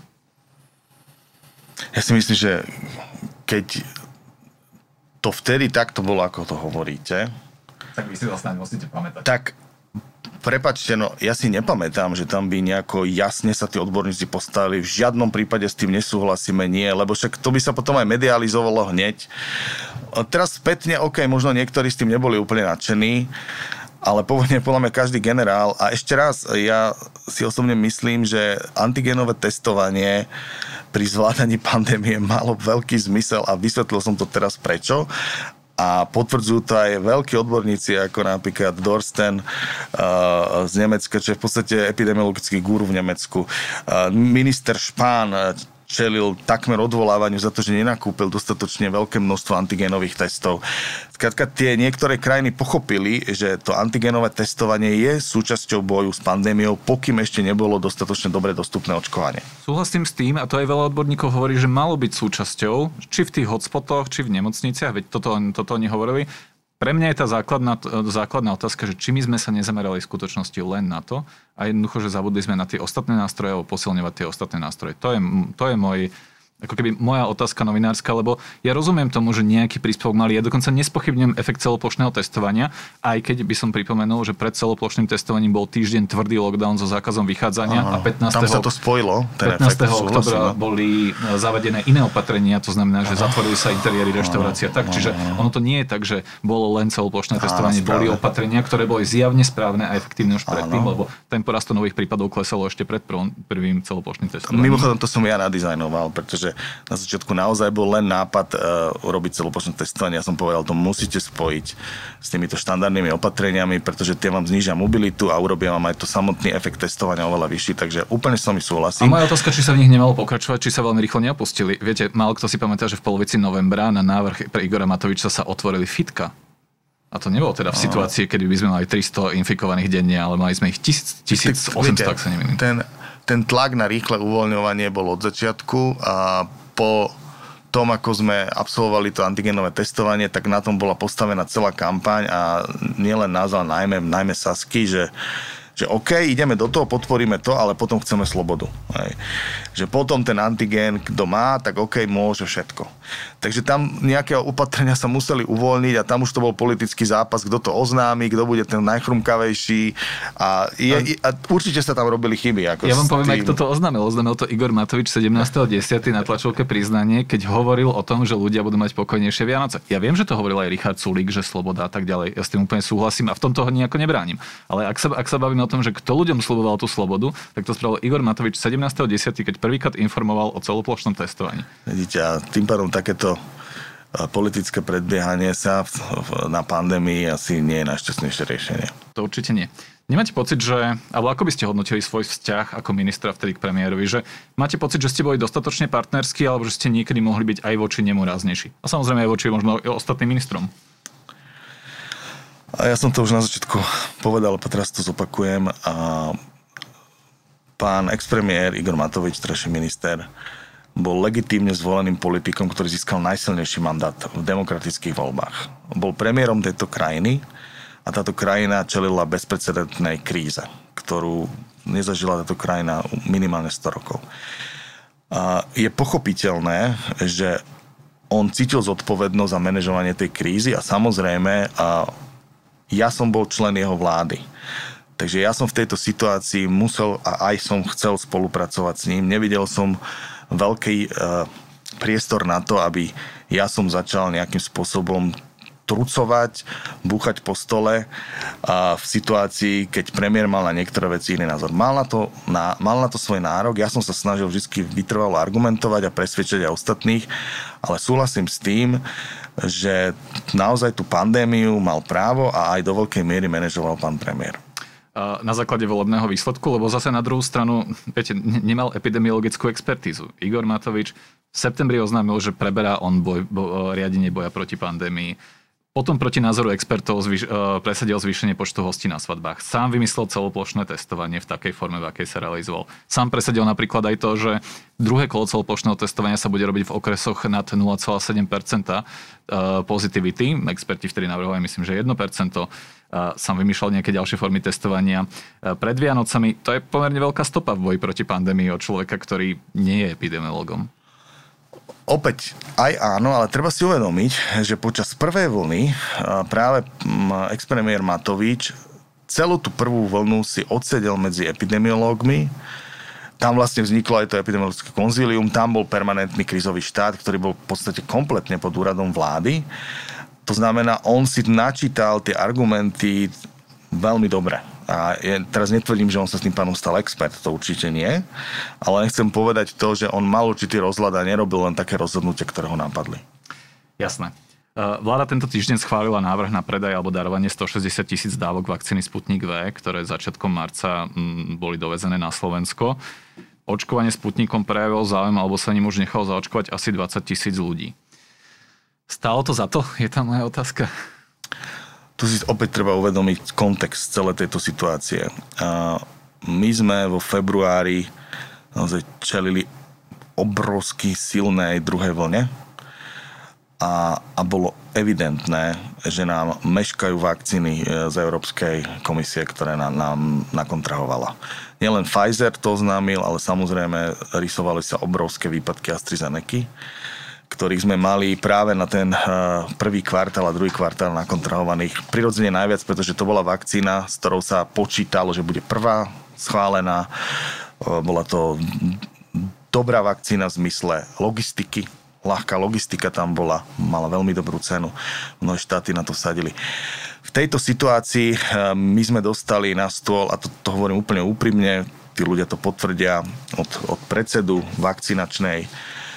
Ja si myslím, že keď to vtedy takto bolo, ako to hovoríte, tak vy si vlastne musíte pamätať. Tak, prepáčte, no ja si nepamätám, že tam by nejako jasne sa tí odborníci postavili. V žiadnom prípade s tým nesúhlasíme, nie, lebo však to by sa potom aj medializovalo hneď. Teraz spätne, OK, možno niektorí s tým neboli úplne nadšení, ale pôvodne podľa mňa každý generál. A ešte raz, ja si osobne myslím, že antigenové testovanie pri zvládaní pandémie malo veľký zmysel a vysvetlil som to teraz prečo. A potvrdzujú to aj veľkí odborníci, ako napríklad Dorsten uh, z Nemecka, čo je v podstate epidemiologický guru v Nemecku. Uh, minister Špán čelil takmer odvolávaniu za to, že nenakúpil dostatočne veľké množstvo antigénových testov. Skrátka, tie niektoré krajiny pochopili, že to antigénové testovanie je súčasťou boju s pandémiou, pokým ešte nebolo dostatočne dobre dostupné očkovanie. Súhlasím s tým, a to aj veľa odborníkov hovorí, že malo byť súčasťou, či v tých hotspotoch, či v nemocniciach, veď toto, toto oni hovorili. Pre mňa je tá základná, základná otázka, že či my sme sa nezamerali v skutočnosti len na to a jednoducho, že zabudli sme na tie ostatné nástroje alebo posilňovať tie ostatné nástroje. To je, to je môj Ako keby moja otázka novinárska, lebo ja rozumiem tomu, že nejaký príspevok mali. Ja dokonca nespochybňujem efekt celoplošného testovania, aj keď by som pripomenul, že pred celoplošným testovaním bol týždeň tvrdý lockdown so zákazom vychádzania. Aha, a pätnásteho Tam sa to spojilo. pätnásteho októbra boli zavedené iné opatrenia, to znamená, že zatvorili sa interiéry, reštaurácia. Tak, čiže ono to nie je tak, že bolo len celoplošné testovanie, boli opatrenia, ktoré boli zjavne správne a efektívne už predtým, lebo tempo rastu nových prípadov klesalo ešte pred prvým celoplošným testovaním. Mimochodom, to som ja nadizajnoval, pretože na začiatku naozaj bol len nápad uh, urobiť celoplošné testovanie. Ja som povedal, to musíte spojiť s týmito štandardnými opatreniami, pretože tie vám znížia mobilitu a urobia vám aj to samotný efekt testovania oveľa vyšší, takže úplne s vami súhlasím. A moja otázka, či sa v nich nemalo pokračovať, či sa veľmi rýchlo neopustili. Viete, málo kto si pamätá, že v polovici novembra na návrh pre Igora Matoviča sa otvorili fitka. A to nebolo teda v situácii, kedy by sme mali tristo infikovaných denne, ale mali sme ich tisícosemsto, ak sa nemýlim. Ten, ten tlak na rýchle uvoľňovanie bol od začiatku a po tom, ako sme absolvovali to antigenové testovanie, tak na tom bola postavená celá kampaň a nielen nás, ale najmä, najmä Sasky, že že OK, ideme do toho, podporíme to, ale potom chceme slobodu. Hej. Že potom ten antigén, kto má, tak OK, môže všetko. Takže tam nejaké opatrenia sa museli uvoľniť a tam už to bol politický zápas, kto to oznámi, kto bude ten najchrumkavejší a, je, a určite sa tam robili chyby. Ako ja vám poviem, ako to oznámil. Oznámil to Igor Matovič sedemnásteho ôsmého na tlačovke priznanie, keď hovoril o tom, že ľudia budú mať pokojnejšie Vianoce. Ja viem, že to hovoril aj Richard Sulík, že sloboda a tak ďalej. Ja s tým úplne súhlasím a v tom toho nejako nebránim. Ale ak sa, ak sa bavíme o tom, že kto ľuďom sľuboval tú slobodu, tak to spravil Igor Matovič sedemnásteho ôsmého keď prvýkrát informoval o celoplošnom testovaní. Vidíte, a tým pádom takéto politické predbiehanie sa na pandémii asi nie je najšťastnejšie riešenie. To určite nie. Nemáte pocit, že, alebo ako by ste hodnotili svoj vzťah ako ministra vtedy k premiérovi, že máte pocit, že ste boli dostatočne partnerskí, alebo že ste niekedy mohli byť aj voči nemu ráznejší? A samozrejme aj voči možno ostatným ministrom. A ja som to už na začiatku povedal, a teraz to zopakujem. A pán ex-premiér Igor Matovič, terajší minister, bol legitímne zvoleným politikom, ktorý získal najsilnejší mandát v demokratických voľbách. Bol premiérom tejto krajiny a táto krajina čelila bezprecedentnej kríze, ktorú nezažila táto krajina minimálne sto rokov. A je pochopiteľné, že on cítil zodpovednosť za manažovanie tej krízy a samozrejme a ja som bol člen jeho vlády. Takže ja som v tejto situácii musel a aj som chcel spolupracovať s ním. Nevidel som veľký e, priestor na to, aby ja som začal nejakým spôsobom trucovať, búchať po stole a v situácii, keď premiér mal na niektoré veci iný názor. Mal na to, na, mal na to svoj nárok, ja som sa snažil vždy vytrvalo argumentovať a presvedčať aj ostatných, ale súhlasím s tým, že naozaj tú pandémiu mal právo a aj do veľkej miery manažoval pán premiér. Na základe volebného výsledku, lebo zase na druhú stranu, viete, nemal epidemiologickú expertízu. Igor Matovič v septembri oznámil, že preberá on boj, bo, riadenie boja proti pandémii. Potom proti názoru expertov zvýš, presadil zvýšenie počtu hostí na svadbách. Sám vymyslel celoplošné testovanie v takej forme, v akej sa realizoval. Sám presadil napríklad aj to, že druhé kolo celoplošného testovania sa bude robiť v okresoch nad nula celá sedem percenta positivity. Experti vtedy navrhovali, myslím, že jedno percento. Sám vymýšľal nejaké ďalšie formy testovania. Pred Vianocami to je pomerne veľká stopa v boji proti pandémii od človeka, ktorý nie je epidemiologom. Opäť aj áno, ale treba si uvedomiť, že počas prvej vlny práve ex-premiér Matovič celú tú prvú vlnu si odsedel medzi epidemiológmi. Tam vlastne vzniklo aj to epidemiologické konzílium, tam bol permanentný krízový štát, ktorý bol v podstate kompletne pod úradom vlády. To znamená, on si načítal tie argumenty veľmi dobre. A ja teraz netvrdím, že on sa s tým pánom stal expert, to určite nie, ale chcem povedať to, že on mal určitý rozhľad a nerobil len také rozhodnutia, ktoré ho napadli. Jasné. Vláda tento týždeň schválila návrh na predaj alebo darovanie stošesťdesiat tisíc dávok vakcíny Sputnik V, ktoré začiatkom marca boli dovezené na Slovensko. Očkovanie Sputnikom prejavil záujem alebo sa ním už nechal zaočkovať asi dvadsať tisíc ľudí. Stálo to za to? Je tam moja otázka. Tu si opäť treba uvedomiť kontext celej tejto situácie. My sme vo februári naozaj čelili obrovsky silnej druhej vlne a, a bolo evidentné, že nám meškajú vakcíny z Európskej komisie, ktoré nám, nám nakontrahovala. Nielen Pfizer to oznámil, ale samozrejme rysovali sa obrovské výpadky AstraZeneca, ktorých sme mali práve na ten prvý kvartál a druhý kvartál nakontrahovaných. Prirodzene najviac, pretože to bola vakcína, s ktorou sa počítalo, že bude prvá schválená. Bola to dobrá vakcína v zmysle logistiky. Ľahká logistika tam bola, mala veľmi dobrú cenu. Mnohé štáty na to vsadili. V tejto situácii my sme dostali na stôl, a to, to hovorím úplne úprimne, tí ľudia to potvrdia, od, od predsedu vakcinačnej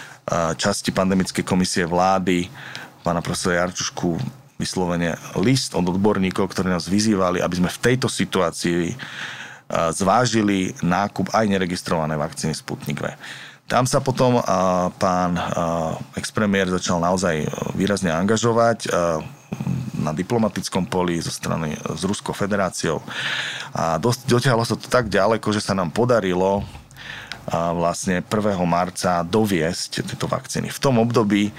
časti pandemickej komisie vlády, pána profesora Jarčušku, vyslovene list od odborníkov, ktorí nás vyzývali, aby sme v tejto situácii zvážili nákup aj neregistrované vakcíny Sputnik V. Tam sa potom uh, pán uh, ex-premiér začal naozaj výrazne angažovať uh, na diplomatickom poli zo strany s Ruskou federáciou. A dosť, dotiahlo sa to tak ďaleko, že sa nám podarilo uh, vlastne prvého marca doviesť tieto vakcíny. V tom období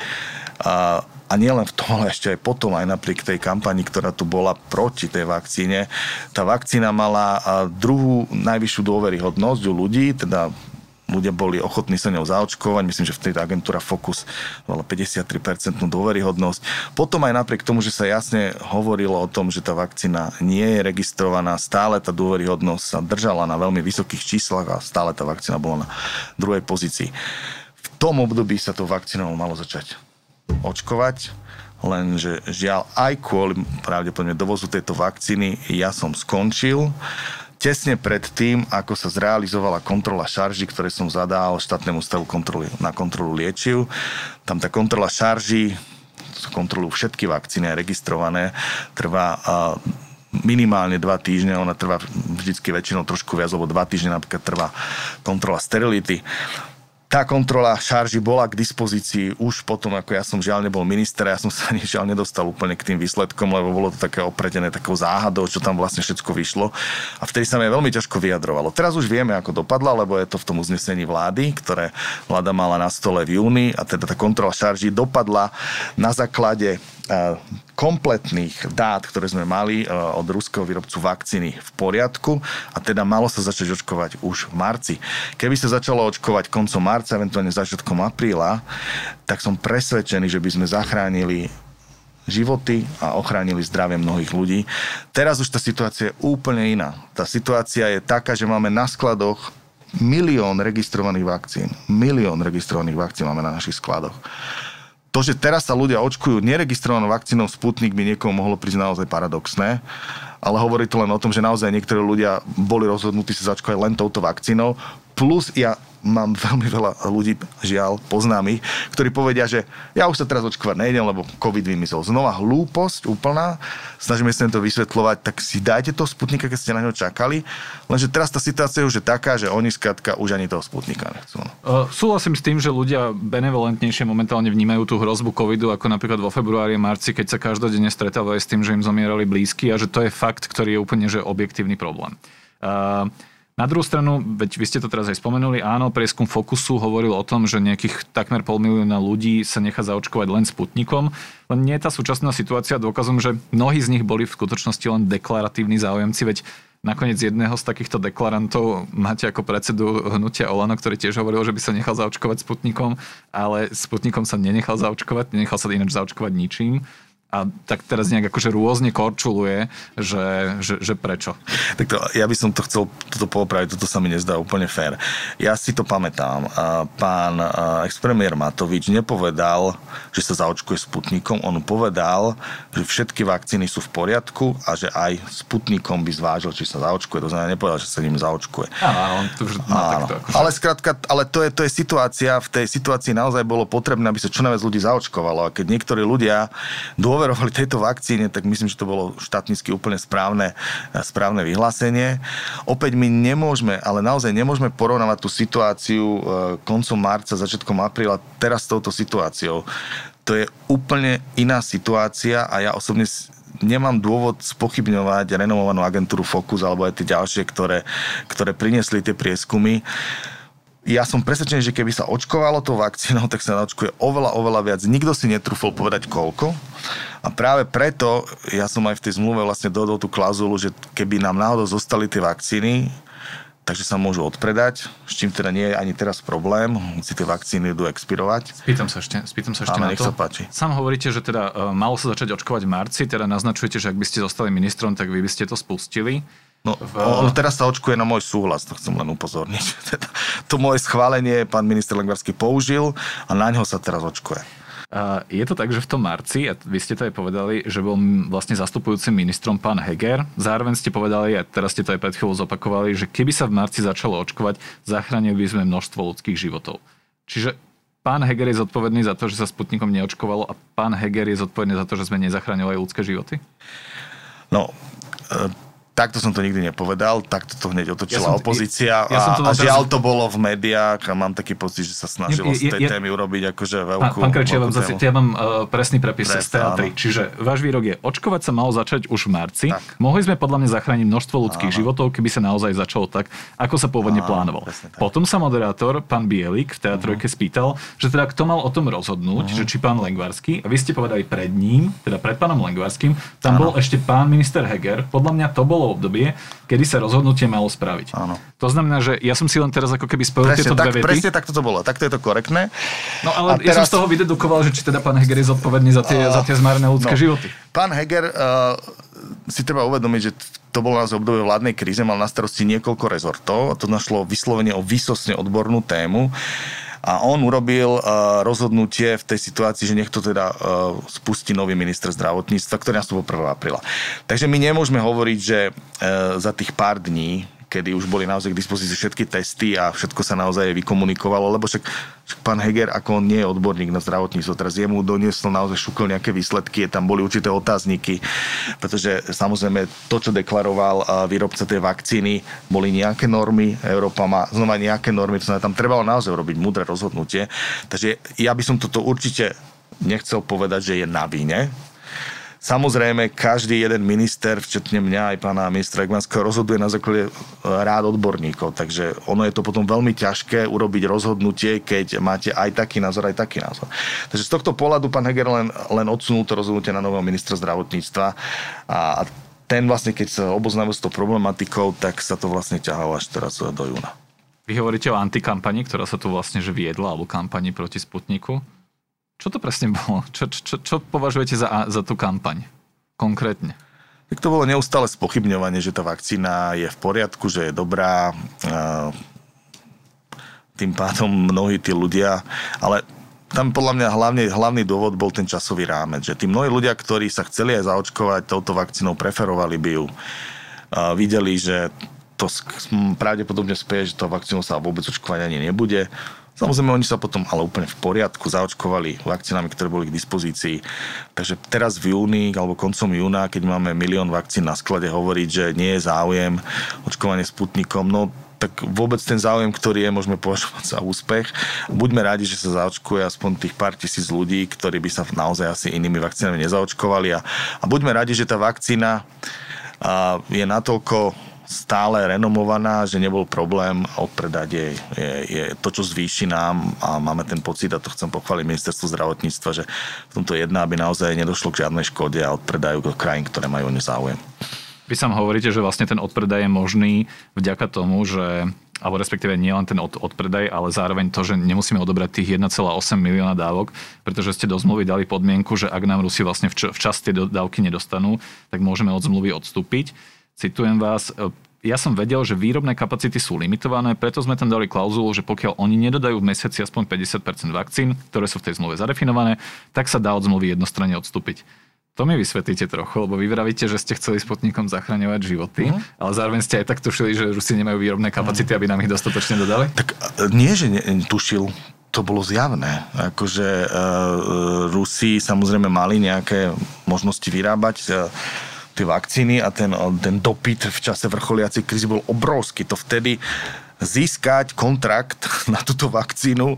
uh, a nielen v tom, ale ešte aj potom, aj napriek tej kampani, ktorá tu bola proti tej vakcíne, tá vakcína mala uh, druhú najvyššiu dôveryhodnosť u ľudí, teda ľudia boli ochotní sa ňou zaočkovať. Myslím, že vtedy agentúra Focus mala päťdesiattri percent dôveryhodnosť. Potom aj napriek tomu, že sa jasne hovorilo o tom, že tá vakcína nie je registrovaná, stále tá dôveryhodnosť sa držala na veľmi vysokých číslach a stále tá vakcína bola na druhej pozícii. V tom období sa tou vakcínou malo začať očkovať, lenže žiaľ aj kvôli pravdepodobne dovozu tejto vakcíny ja som skončil tesne pred tým, ako sa zrealizovala kontrola šarží, ktoré som zadal štátnemu ústavu kontroly na kontrolu liečiv. Tam tá kontrola šarží, kontrolujú všetky vakcíny registrované, trvá minimálne dva týždne, ona trvá vždycky väčšinou trošku viac, lebo dva týždne napríklad trvá kontrola sterility. Tá kontrola šarží bola k dispozícii už potom, ako ja som žiaľ nebol minister, ja som sa ani žiaľ nedostal úplne k tým výsledkom, lebo bolo to také opredené takou záhadou, čo tam vlastne všetko vyšlo. A vtedy sa mi veľmi ťažko vyjadrovalo. Teraz už vieme, ako dopadla, lebo je to v tom uznesení vlády, ktoré vláda mala na stole v júni, a teda tá kontrola šarží dopadla na základe kompletných dát, ktoré sme mali od ruského výrobcu vakcíny v poriadku, a teda malo sa začať očkovať už v marci. Keby sa začalo očkovať koncom marca, eventuálne začiatkom apríla, tak som presvedčený, že by sme zachránili životy a ochránili zdravie mnohých ľudí. Teraz už tá situácia je úplne iná. Tá situácia je taká, že máme na skladoch milión registrovaných vakcín. Milión registrovaných vakcín máme na našich skladoch. To, že teraz sa ľudia očkujú neregistrovanou vakcínou Sputnik, by niekomu mohlo prísť naozaj paradoxné, ale hovorí to len o tom, že naozaj niektorí ľudia boli rozhodnutí sa zaočkovať len touto vakcínou, plus ja mám veľmi veľa ľudí, žiaľ, poznámych, ktorí povedia, že ja už sa teraz očkovať nejdem, lebo COVID vymysel. Znova hlúposť úplná, snažíme sa to vysvetľovať, tak si dajte toho Sputnika, keď ste na ňo čakali, lenže teraz tá situácia už je taká, že oni skrátka už ani toho Sputnika nechcú. Uh, súhlasím s tým, že ľudia benevolentnejšie momentálne vnímajú tú hrozbu covidu, ako napríklad vo februári a marci, keď sa každodenne stretávajú s tým, že im zomierali blízky, a že to je fakt, ktorý je úplne že objektívny problém. Uh, Na druhú stranu, veď vy ste to teraz aj spomenuli, áno, prieskum Focusu hovoril o tom, že nejakých takmer pol milióna ľudí sa nechá zaočkovať len Sputnikom. Len nie je tá súčasná situácia dôkazom, že mnohí z nich boli v skutočnosti len deklaratívni záujemci, veď nakoniec jedného z takýchto deklarantov máte ako predsedu hnutia Olano, ktorý tiež hovoril, že by sa nechal zaočkovať Sputnikom, ale Sputnikom sa nenechal zaočkovať, nenechal sa ináč zaočkovať ničím. A tak teraz nejak akože rôzne korčuluje, že, že, že prečo. Tak to, ja by som to chcel toto poopraviť, toto sa mi nezdá úplne fér. Ja si to pamätám. Pán ex-premiér Matovič nepovedal, že sa zaočkuje Sputnikom. On povedal, že všetky vakcíny sú v poriadku a že aj Sputnikom by zvážil, či sa zaočkuje. To znamená, nepovedal, že sa ním zaočkuje. Áno, on to už má takto. Akože. Ale skrátka, ale to je, to je situácia, v tej situácii naozaj bolo potrebné, aby sa čo najviac ľudí zaočkovalo. A keď niektorí ľudia dôverovali tejto vakcíne, tak myslím, že to bolo štátnicky úplne správne, správne vyhlásenie. Opäť my nemôžeme, ale naozaj nemôžeme porovnávať tú situáciu koncom marca, začiatkom apríla teraz s touto situáciou. To je úplne iná situácia a ja osobne nemám dôvod spochybňovať renomovanú agentúru Focus alebo aj tie ďalšie, ktoré, ktoré priniesli tie prieskumy. Ja som presvedčený, že keby sa očkovalo tou vakcínou, tak sa naočkuje oveľa, oveľa viac. Nikto si netrúfol povedať koľko. A práve preto ja som aj v tej zmluve vlastne dodal tú klauzulu, že keby nám náhodou zostali tie vakcíny, takže sa môžu odpredať, s čím teda nie je ani teraz problém, si tie vakcíny idú expirovať. Spýtam sa ešte, spýtam sa ešte Áno, na nech to. sa páči. Sám hovoríte, že teda uh, malo sa začať očkovať v marci, teda naznačujete, že ak by ste zostali ministrom, tak vy by ste to spustili. No, v... on teraz sa očkuje na môj súhlas, to chcem len upozorniť. Teda, to moje schválenie pán minister Lengvarský použil a na ňo sa teraz očkuje. Uh, je to tak, že v tom marci, a vy ste to aj povedali, že bol vlastne zastupujúcim ministrom pán Heger. Zároveň ste povedali, a teraz ste to aj pred chvíľou zopakovali, že keby sa v marci začalo očkovať, zachránili by sme množstvo ľudských životov. Čiže pán Heger je zodpovedný za to, že sa Sputnikom neočkovalo a pán Heger je zodpovedný za to, že sme nezachránili ľudské životy? No... E- Takto som to nikdy nepovedal, takto to hneď otočila ja som, opozícia ja, ja a, to a žiaľ teraz... to bolo v médiách a mám taký pocit, že sa snažilo z tej ja, témy urobiť akože veľkú... Pán, pán Krejčí, ja vám, zase, ja mám uh, presný prepis Presne, z té á tri. Čiže váš výrok je, očkovať sa malo začať už v marci. Tak. Mohli sme podľa mňa zachrániť množstvo ľudských Áno. životov, keby sa naozaj začalo tak, ako sa pôvodne Áno, plánovalo. tak. Potom sa moderátor, pán Bielik, v té á tri uh-huh. spýtal, že teda kto mal o tom rozhodnúť, uh-huh. že či pán Lengvarský, a vy ste povedali pred ním, teda pred pánom Lengvarským, tam Áno. bol ešte pán minister Heger. Podľa mňa to bolo obdobie, kedy sa rozhodnutie malo spraviť. Áno. To znamená, že ja som si len teraz ako keby spojil Presne, tieto tak, dve vety. presne takto to bolo, takto je to korektné. No ale A ja som teraz- z toho vydedukoval, že či teda pán Heger je zodpovedný za tie, uh, za tie zmarené ľudské no. životy. Pán Heger, uh, si treba uvedomiť, že to bolo naozaj obdobie vládnej kríze, mal na starosti niekoľko rezortov a to našlo vyslovene o výsostne odbornú tému. A on urobil uh, rozhodnutie v tej situácii, že nech to teda uh, spustí nový minister zdravotníctva, ktorý nastúpil prvého apríla. Takže my nemôžeme hovoriť, že uh, za tých pár dní, kedy už boli naozaj k dispozícii všetky testy a všetko sa naozaj vykomunikovalo, lebo však, však pán Heger, ako on nie je odborník na zdravotníctvo, teraz jemu doniesol naozaj šukol nejaké výsledky, tam boli určité otázniky, pretože samozrejme to, čo deklaroval výrobca tej vakcíny, boli nejaké normy, Európa má znova nejaké normy, to znamená, tam trebalo naozaj robiť múdre rozhodnutie, takže ja by som toto určite nechcel povedať, že je na vine. Samozrejme, každý jeden minister, včetne mňa aj pána ministra Egmanského, rozhoduje na základe rád odborníkov. Takže ono je to potom veľmi ťažké urobiť rozhodnutie, keď máte aj taký názor, aj taký názor. Takže z tohto pohľadu pán Heger len, len odsunul to rozhodnutie na nového ministra zdravotníctva a ten vlastne, keď sa oboznámil s tou problematikou, tak sa to vlastne ťahalo až teraz do júna. Vy hovoríte o antikampani, ktorá sa tu vlastne že viedla, alebo kampani proti Sputniku. Čo to presne bolo? Čo, čo, čo považujete za, za tú kampaň konkrétne? Tak to bolo neustále spochybňovanie, že tá vakcína je v poriadku, že je dobrá. Tým pádom mnohí tí ľudia, ale tam podľa mňa hlavne, hlavný dôvod bol ten časový rámec, že tí mnohí ľudia, ktorí sa chceli aj zaočkovať touto vakcínou, preferovali by ju. Videli, že to pravdepodobne speje, že to vakcínou sa vôbec očkovať ani nebude. Samozrejme, oni sa potom ale úplne v poriadku zaočkovali vakcínami, ktoré boli k dispozícii. Takže teraz v júni alebo koncom júna, keď máme milión vakcín na sklade, hovoriť, že nie je záujem očkovanie Sputnikom, no tak vôbec ten záujem, ktorý je, môžeme považovať za úspech. Buďme radi, že sa zaočkuje aspoň tých pár tisíc ľudí, ktorí by sa naozaj asi inými vakcínami nezaočkovali. A, a buďme radi, že tá vakcína a, je natoľko stále renomovaná, že nebol problém odpredať jej. Je, je to, čo zvýši nám a máme ten pocit, a to chcem pochváliť ministerstvu zdravotníctva, že v tomto jedná, aby naozaj nedošlo k žiadnej škode a odpredajú do krajín, ktoré majú nezáujem. Vy sám hovoríte, že vlastne ten odpredaj je možný vďaka tomu, že alebo respektíve nie len ten od, odpredaj, ale zároveň to, že nemusíme odobrať tých jeden celá osem milióna dávok, pretože ste do zmluvy dali podmienku, že ak nám Rusi vlastne vč- včas tie dávky nedostanú, tak môžeme od zmluvy odstúpiť. Citujem vás, ja som vedel, že výrobné kapacity sú limitované, preto sme tam dali klauzulu, že pokiaľ oni nedodajú v mesiaci aspoň päťdesiat percent vakcín, ktoré sú v tej zmluve zadefinované, tak sa dá od zmluvy jednostranne odstúpiť. To mi vysvetlíte trochu, lebo vy vravíte, že ste chceli Sputnikom zachraňovať životy, mm. ale zároveň ste aj tak tušili, že Rusi nemajú výrobné kapacity, aby nám ich dostatočne dodali? Tak nie, že ne, tušil, to bolo zjavné. Akože uh, Rusi samozrejme mali nejaké možnosti vyrábať uh, tie vakcíny a ten, ten dopyt v čase vrcholiacej krízy bol obrovský. To vtedy získať kontrakt na túto vakcínu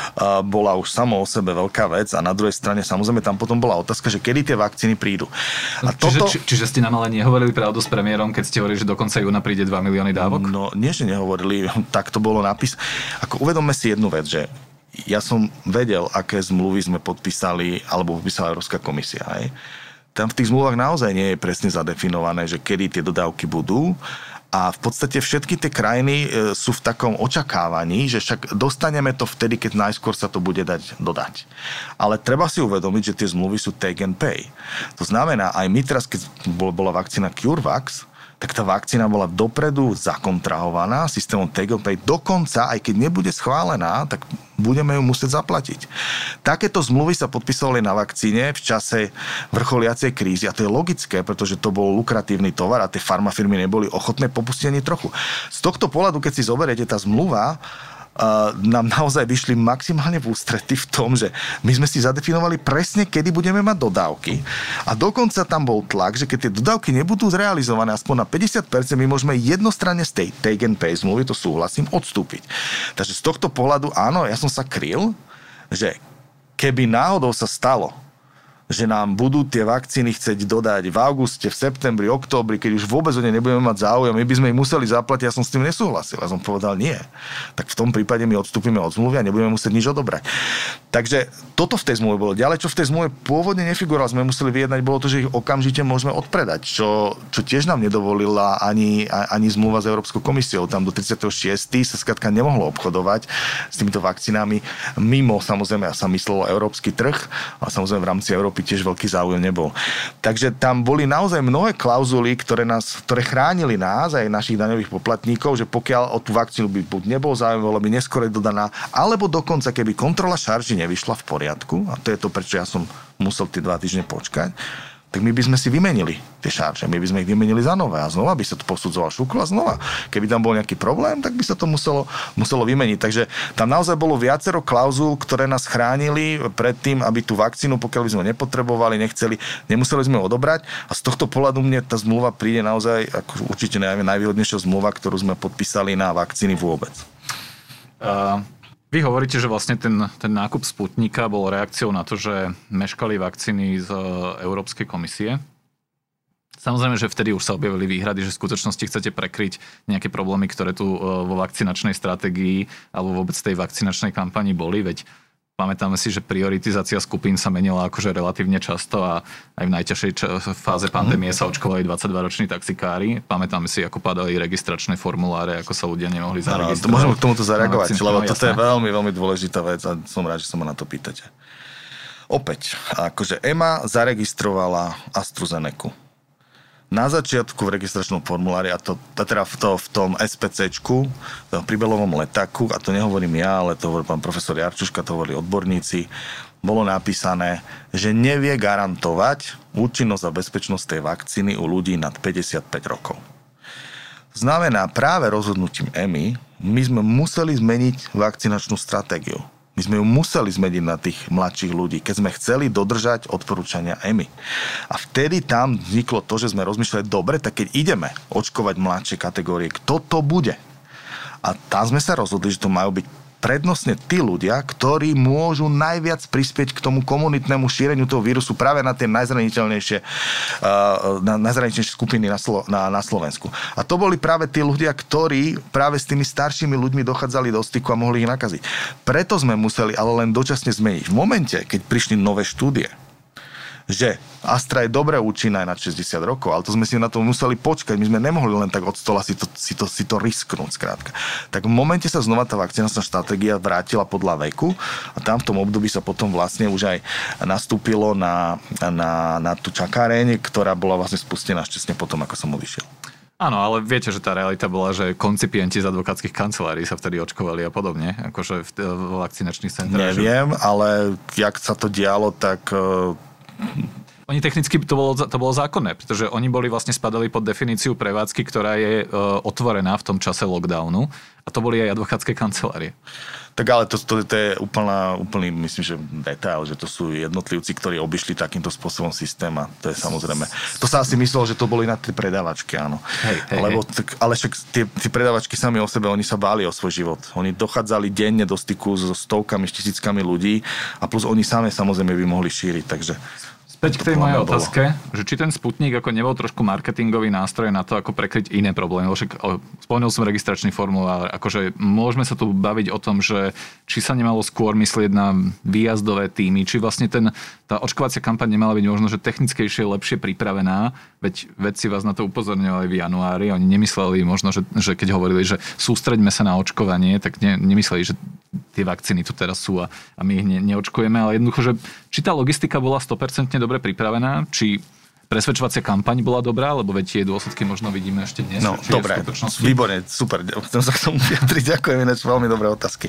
bola už samo o sebe veľká vec a na druhej strane samozrejme tam potom bola otázka, že kedy tie vakcíny prídu. A čiže, toto... či, čiže ste nám ale nehovorili pravdu s premiérom, keď ste hovorili, že do konca júna príde dva milióny dávok? No nie, že nehovorili, tak to bolo napis. Ako uvedomme si jednu vec, že ja som vedel, aké zmluvy sme podpísali alebo podpísala Európska komisia. Hej. Tam v tých zmluvách naozaj nie je presne zadefinované, že kedy tie dodávky budú. A v podstate všetky tie krajiny sú v takom očakávaní, že však dostaneme to vtedy, keď najskôr sa to bude dať dodať. Ale treba si uvedomiť, že tie zmluvy sú take and pay. To znamená, aj my teraz, keď bola vakcína CureVac, tak tá vakcína bola dopredu zakontrahovaná systémom take and pay. Dokonca, aj keď nebude schválená, tak budeme ju musieť zaplatiť. Takéto zmluvy sa podpisovali na vakcíne v čase vrcholiacej krízy a to je logické, pretože to bol lukratívny tovar a tie farmafirmy neboli ochotné popustiť ani trochu. Z tohto pohľadu, keď si zoberiete, tá zmluva Uh, nám naozaj vyšli maximálne v ústrety v tom, že my sme si zadefinovali presne, kedy budeme mať dodávky a dokonca tam bol tlak, že keď tie dodávky nebudú zrealizované aspoň na päťdesiat percent, my môžeme jednostranne z tej take and pay zmluvy, to súhlasím, odstúpiť. Takže z tohto pohľadu, áno, ja som sa kryl, že keby náhodou sa stalo, že nám budú tie vakcíny chcieť dodať v auguste, v septembri, októbri, keď už vôbec o ne nebudeme mať záujem, my by sme ich museli zaplatiť, ja som s tým nesúhlasil. Ja som povedal nie. Tak v tom prípade my odstúpime od zmluvy a nebudeme musieť nič odobrať. Takže toto v tej zmluve bolo. Ďalej, čo v tej zmluve pôvodne nefigurovalo, sme museli vyjednať, bolo to, že ich okamžite môžeme odpredať, čo, čo tiež nám nedovolila ani, ani zmluva s Európskou komisiou. Tam do tridsiateho šiesteho sa skrátka nemohlo obchodovať s týmito vakcínami mimo, samozrejme, ja sa myslelo európsky trh, a samozrejme v rámci Európy tiež veľký záujem nebol. Takže tam boli naozaj mnohé klauzuly, ktoré, nás, ktoré chránili nás, aj našich daňových poplatníkov, že pokiaľ o tú vakcínu by buď nebol záujem, bola by neskôr dodaná, alebo dokonca, keby kontrola šarží nevyšla v poriadku, a to je to, prečo ja som musel tie dva týždne počkať, tak my by sme si vymenili tie šarže. My by sme ich vymenili za nové a znova by sa to posudzoval šukl a znova. Keby tam bol nejaký problém, tak by sa to muselo, muselo vymeniť. Takže tam naozaj bolo viacero klauzul, ktoré nás chránili pred tým, aby tú vakcínu, pokiaľ by sme nepotrebovali, nechceli, nemuseli sme ju odobrať. A z tohto pohľadu mne tá zmluva príde naozaj ako určite najvýhodnejšia zmluva, ktorú sme podpísali na vakcíny vôbec. Uh... Vy hovoríte, že vlastne ten, ten nákup Sputnika bol reakciou na to, že meškali vakcíny z Európskej komisie. Samozrejme, že vtedy už sa objavili výhrady, že v skutočnosti chcete prekryť nejaké problémy, ktoré tu vo vakcinačnej stratégii alebo vôbec tej vakcinačnej kampani boli, veď pamätáme si, že prioritizácia skupín sa menila akože relatívne často a aj v najťažšej fáze pandémie sa očkovali dvadsaťdvaroční taxikári. Pamätáme si, ako padali registračné formuláre, ako sa ľudia nemohli zaregistrovať. No, môžem k tomuto zareagovať, lebo no, toto je veľmi, veľmi dôležitá vec a som rád, že sa ma na to pýtate. Opäť, akože é em á zaregistrovala AstraZenecu. Na začiatku v registračnom formulári, a to teda v, to, v tom es pé céčku, v tom príbelovom letáku, a to nehovorím ja, ale to hovorí pán profesor Jarčuška, to hovorili odborníci, bolo napísané, že nevie garantovať účinnosť a bezpečnosť tej vakcíny u ľudí nad päťdesiatpäť rokov. Znamená, práve rozhodnutím é em á my sme museli zmeniť vakcinačnú stratégiu. My sme ju museli zmeniť na tých mladších ľudí, keď sme chceli dodržať odporúčania é em á. A vtedy tam vzniklo to, že sme rozmýšľali, dobre, tak keď ideme očkovať mladšie kategórie, kto to bude? A tam sme sa rozhodli, že to majú byť prednostne tí ľudia, ktorí môžu najviac prispieť k tomu komunitnému šíreniu toho vírusu práve na tie najzraniteľnejšie, uh, na najzraniteľnejšie skupiny na, Slo- na, na Slovensku. A to boli práve tí ľudia, ktorí práve s tými staršími ľuďmi dochádzali do styku a mohli ich nakaziť. Preto sme museli ale len dočasne zmeniť. V momente, keď prišli nové štúdie, že Astra je dobre účinná aj na šesťdesiat rokov, ale to sme si na to museli počkať. My sme nemohli len tak od stola si to, si to, si to risknúť, skrátka. Tak v momente sa znova tá vakcinačná stratégia vrátila podľa veku a tam v tom období sa potom vlastne už aj nastúpilo na, na, na tú čakáreň, ktorá bola vlastne spustená šťastne potom, ako som odišiel. Áno, ale viete, že tá realita bola, že koncipienti z advokátskych kancelárií sa vtedy očkovali a podobne, akože v, v vakcinačných centrách. Neviem, že... ale jak sa to dialo, tak... Oni technicky to bolo, to bolo zákonné, pretože oni boli vlastne spadali pod definíciu prevádzky, ktorá je e, otvorená v tom čase lockdownu A to boli aj advokátske kancelárie. Tak ale to, to, to je úplná, úplný, myslím, že detail, že to sú jednotlivci, ktorí obišli takýmto spôsobom systém a to je samozrejme. To sa asi myslelo, že to boli na tie predávačky, áno. Hej, hej, Lebo, hej. Tak, ale však tie, tie predávačky sami o sebe, oni sa báli o svoj život. Oni dochádzali denne do styku so stovkami, s tisíckami ľudí a plus oni sami samozrejme by mohli šíriť, takže... Späť k tej mojej otázke, že či ten Sputnik ako nebol trošku marketingový nástroj na to, ako prekryť iné problémy. Však spomenul som registračný formulár, akože môžeme sa tu baviť o tom, že či sa nemalo skôr myslieť na výjazdové týmy, či vlastne ten, tá očkovacia kampaň nemala byť možno, že technickejšie, lepšie pripravená, veď vedci vás na to upozorňovali v januári, oni nemysleli možno, že, že keď hovorili, že sústreďme sa na očkovanie, tak ne, nemysleli, že tie vakcíny tu teraz sú a, a my ich ne, neočkujeme, ale jednoducho, že či tá logistika bola sto percent dobre pripravená, či presvedčovacia kampaň bola dobrá, lebo veď tie dôsledky možno vidíme ešte dnes. No, dobre, výborne, super, chcem sa k tomu vyjadriť, ďakujem, ináč veľmi dobré otázky.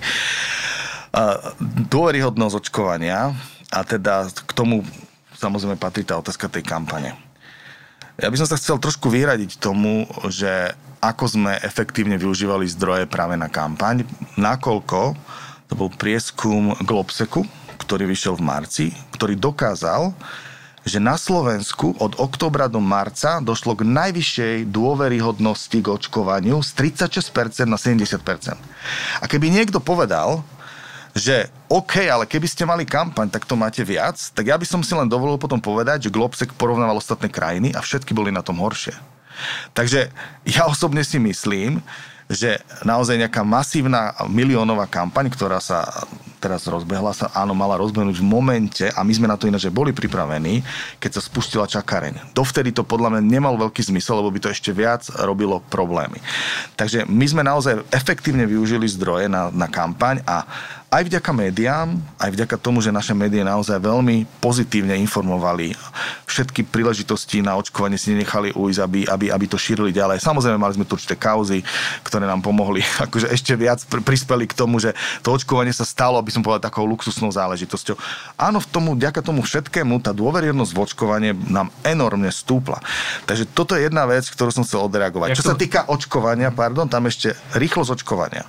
Uh, dôveryhodnosť očkovania a teda k tomu samozrejme patrí tá otázka tej kampane. Ja by som sa chcel trošku vyradiť tomu, že ako sme efektívne využívali zdroje práve na kampaň, nakoľko to bol prieskum Globseku, ktorý vyšiel v marci, ktorý dokázal, že na Slovensku od októbra do marca došlo k najvyššej dôveryhodnosti k očkovaniu z tridsaťšesť percent na sedemdesiat percent. A keby niekto povedal, že OK, ale keby ste mali kampaň, tak to máte viac, tak ja by som si len dovolil potom povedať, že Globsek porovnával ostatné krajiny a všetky boli na tom horšie. Takže ja osobne si myslím, že naozaj nejaká masívna miliónová kampaň, ktorá sa teraz rozbehla, sa áno, mala rozbehnúť v momente, a my sme na to ináč boli pripravení, keď sa spustila čakareň. Dovtedy to podľa mňa nemal veľký zmysel, lebo by to ešte viac robilo problémy. Takže my sme naozaj efektívne využili zdroje na, na kampaň a aj vďaka médiám, aj vďaka tomu, že naše médiá naozaj veľmi pozitívne informovali, všetky príležitosti na očkovanie si nenechali ujsť, aby, aby, aby to šírili ďalej. Samozrejme, mali sme tu určité kauzy, ktoré nám pomohli, akože ešte viac prispeli k tomu, že to očkovanie sa stalo, aby som povedal, takou luxusnou záležitosťou. Áno, v tomu, vďaka tomu všetkému, tá dôveryhodnosť v očkovanie nám enormne stúpla. Takže toto je jedna vec, ktorú som chcel odreagovať. Jak Čo to... sa týka očkovania, pardon, tam ešte rýchlosť očkovania.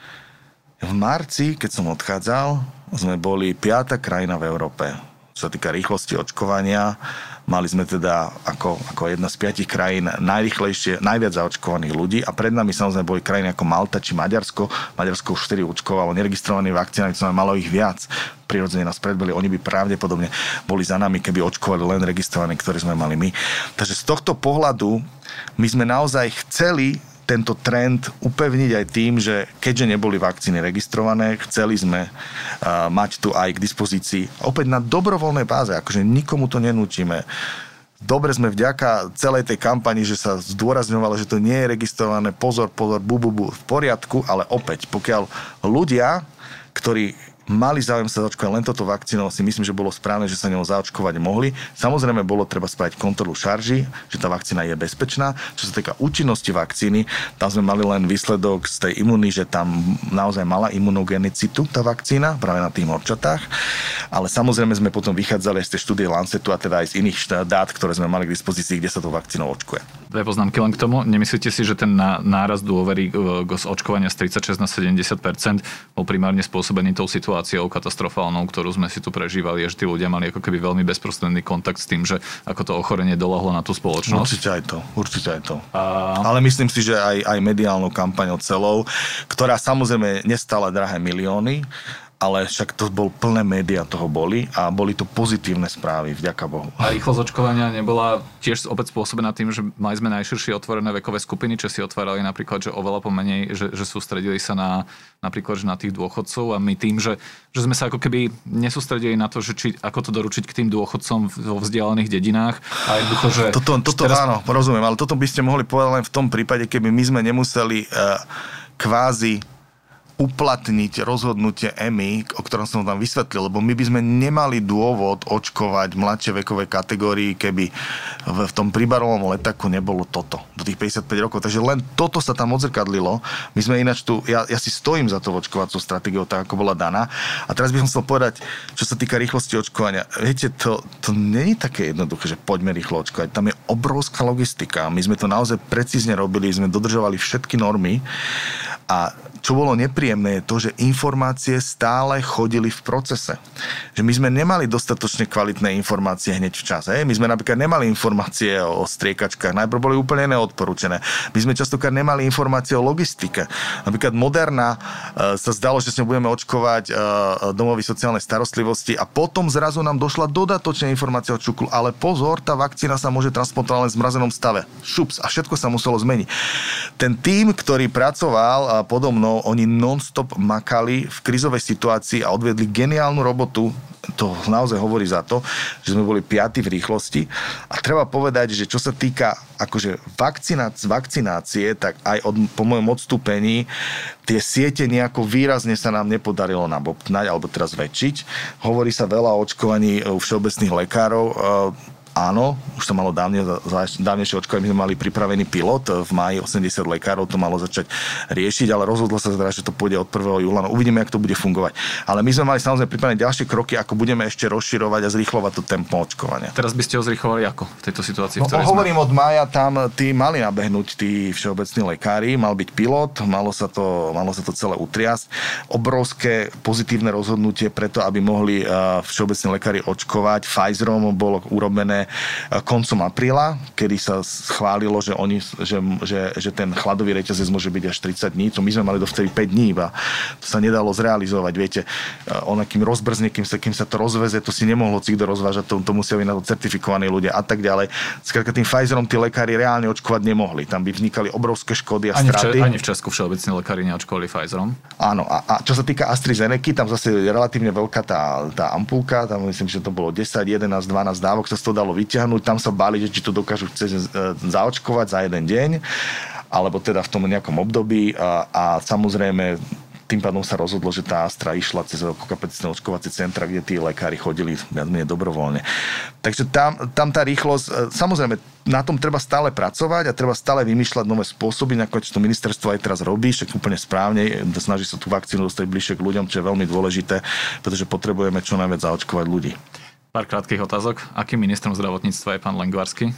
V marci, keď som odchádzal, sme boli piata krajina v Európe. Čo sa týka rýchlosti očkovania, mali sme teda ako, ako jedna z piatich krajín najrýchlejšie, najviac zaočkovaných ľudí a pred nami samozrejme boli krajiny ako Malta či Maďarsko. Maďarsko už vtedy očkovalo neregistrovaných vakcínami, to malo ich viac. Prirodzene nás predbehli, oni by pravdepodobne boli za nami, keby očkovali len registrovaní, ktorí sme mali my. Takže z tohto pohľadu my sme naozaj chceli tento trend upevniť aj tým, že keďže neboli vakcíny registrované, chceli sme uh, mať tu aj k dispozícii opäť na dobrovoľnej báze, akože nikomu to nenúčime. Dobre sme vďaka celej tej kampani, že sa zdôrazňovalo, že to nie je registrované, pozor, pozor, bu, bu, bu, v poriadku, ale opäť, pokiaľ ľudia, ktorí mali záujem sa zaočkovať len toto vakcínou, si myslím, že bolo správne, že sa ňou zaočkovať mohli. Samozrejme, bolo treba spraviť kontrolu šarží, že tá vakcína je bezpečná. Čo sa týka účinnosti vakcíny, tam sme mali len výsledok z tej imuny, že tam naozaj mala imunogenicitu tá vakcína, práve na tých horčatách. Ale samozrejme sme potom vychádzali z tej štúdie Lancetu a teda aj z iných dát, ktoré sme mali k dispozícii, kde sa to vakcínou očkuje. Dve poznámky len k tomu. Nemyslíte si, že ten nárast dôvery z očkovania z tridsaťšesť na sedemdesiat percent bol primárne spôsobený tou situáciou katastrofálnou, ktorú sme si tu prežívali, že tí ľudia mali ako keby veľmi bezprostredný kontakt s tým, že ako to ochorenie doľahlo na tú spoločnosť? Určite aj to, určite aj to. A... Ale myslím si, že aj, aj mediálnou kampaňou celou, ktorá samozrejme nestála drahé milióny, ale však to bol plné médiá toho boli a boli to pozitívne správy, vďaka Bohu. A rýchlosť očkovania nebola tiež opäť spôsobená tým, že mali sme najširšie otvorené vekové skupiny, čo si otvárali napríklad, že oveľa pomenej, že, že sústredili sa na napríklad že na tých dôchodcov a my tým, že, že sme sa ako keby nesústredili na to, že či, ako to doručiť k tým dôchodcom vo vzdialených dedinách. A jednoducho, že... Toto, toto teraz... áno, rozumiem, ale toto by ste mohli povedať len v tom prípade, keby my sme nemuseli uh, kvázi uplatniť rozhodnutie é em í, o ktorom som tam vysvetlil, lebo my by sme nemali dôvod očkovať mladšie vekové kategórii, keby v, v tom príbarovom letáku nebolo toto, do tých päťdesiatpäť rokov. Takže len toto sa tam odzrkadlilo. My sme ináč tu, ja, ja si stojím za to očkovacou stratégiou, tak ako bola daná. A teraz by som chcel povedať, čo sa týka rýchlosti očkovania. Viete, to, to nie je také jednoduché, že poďme rýchlo očkovať. Tam je obrovská logistika. My sme to naozaj precízne robili, sme dodržovali všetky normy A čo bolo nepríjemné je to, že informácie stále chodili v procese. Že my sme nemali dostatočne kvalitné informácie hneď včas. Hej? My sme napríklad nemali informácie o striekačkách. Najprv boli úplne neodporúčené. My sme častokrát nemali informácie o logistike. Napríklad Moderna e, sa zdalo, že s ňou budeme očkovať e, domovy sociálnej starostlivosti a potom zrazu nám došla dodatočná informácia o čuklu. Ale pozor, tá vakcína sa môže transportovať len v zmrazenom stave. Šups. A všetko sa muselo zmeniť. Ten tím, ktorý pracoval podo mnou, oni non-stop makali v krízovej situácii a odvedli geniálnu robotu. To naozaj hovorí za to, že sme boli piati v rýchlosti. A treba povedať, že čo sa týka akože vakcinácie, vakcinácie tak aj od, po mojom odstúpení tie siete nejako výrazne sa nám nepodarilo nabobtnať alebo teraz zväčšiť. Hovorí sa veľa o očkovaní u všeobecných lekárov. Áno, už to malo dávne, dávnejšie očkovanie, my sme mali pripravený pilot, v máji osemdesiat lekárov to malo začať riešiť, ale rozhodlo sa teda, že to pôjde od prvého júla. No uvidíme, ako to bude fungovať. Ale my sme mali samozrejme pripravené ďalšie kroky, ako budeme ešte rozširovať a zrýchlovať to tempo očkovania. Teraz by ste ho zrýchlovali ako v tejto situácii? No, v hovorím sme... od mája, tam tí mali nabehnúť tí všeobecní lekári, mal byť pilot, malo sa to, malo sa to celé utriasť. Obrovské pozitívne rozhodnutie preto, aby mohli uh, všeobecní lekári očkovať. Pfizerom bolo urobené koncom apríla, kedy sa schválilo, že, oni, že, že, že ten chladový reťazec môže byť až tridsať dní. To my sme mali dovtedy päť dní iba. To sa nedalo zrealizovať. Viete, on akým rozbrzne, kým sa, kým sa to rozveze, to si nemohlo cikto rozvážať, to, to musia byť na to certifikovaní ľudia a tak ďalej. Skrátka tým Pfizerom tí lekári reálne očkovať nemohli. Tam by vznikali obrovské škody a ani straty. V, ani v Česku všeobecní lekári neočkovali Pfizerom. Áno. A, a čo sa týka AstraZeneca, tam zase je relatívne veľká tá, tá ampulka, tam myslím, že to bolo desať, jedenásť, dvanásť dávok, sa z toho dalo vyťahnuť. Tam sa báli, že či to dokážu zaočkovať za jeden deň, alebo teda v tom nejakom období a, a samozrejme tým pádom sa rozhodlo, že tá Astra išla cez veľkokapacitné očkovacie centra, kde tí lekári chodili viac menej dobrovoľne. Takže tam, tam tá rýchlosť, samozrejme, na tom treba stále pracovať a treba stále vymýšľať nové spôsoby, nakoniec to ministerstvo aj teraz robí, však úplne správne, snaží sa tú vakcínu dostať bližšie k ľuďom, čo je veľmi dôležité, pretože potrebujeme čo najviac zaočkovať ľudí. Pár krátkych otázok. Akým ministrom zdravotníctva je pán Lengvarský?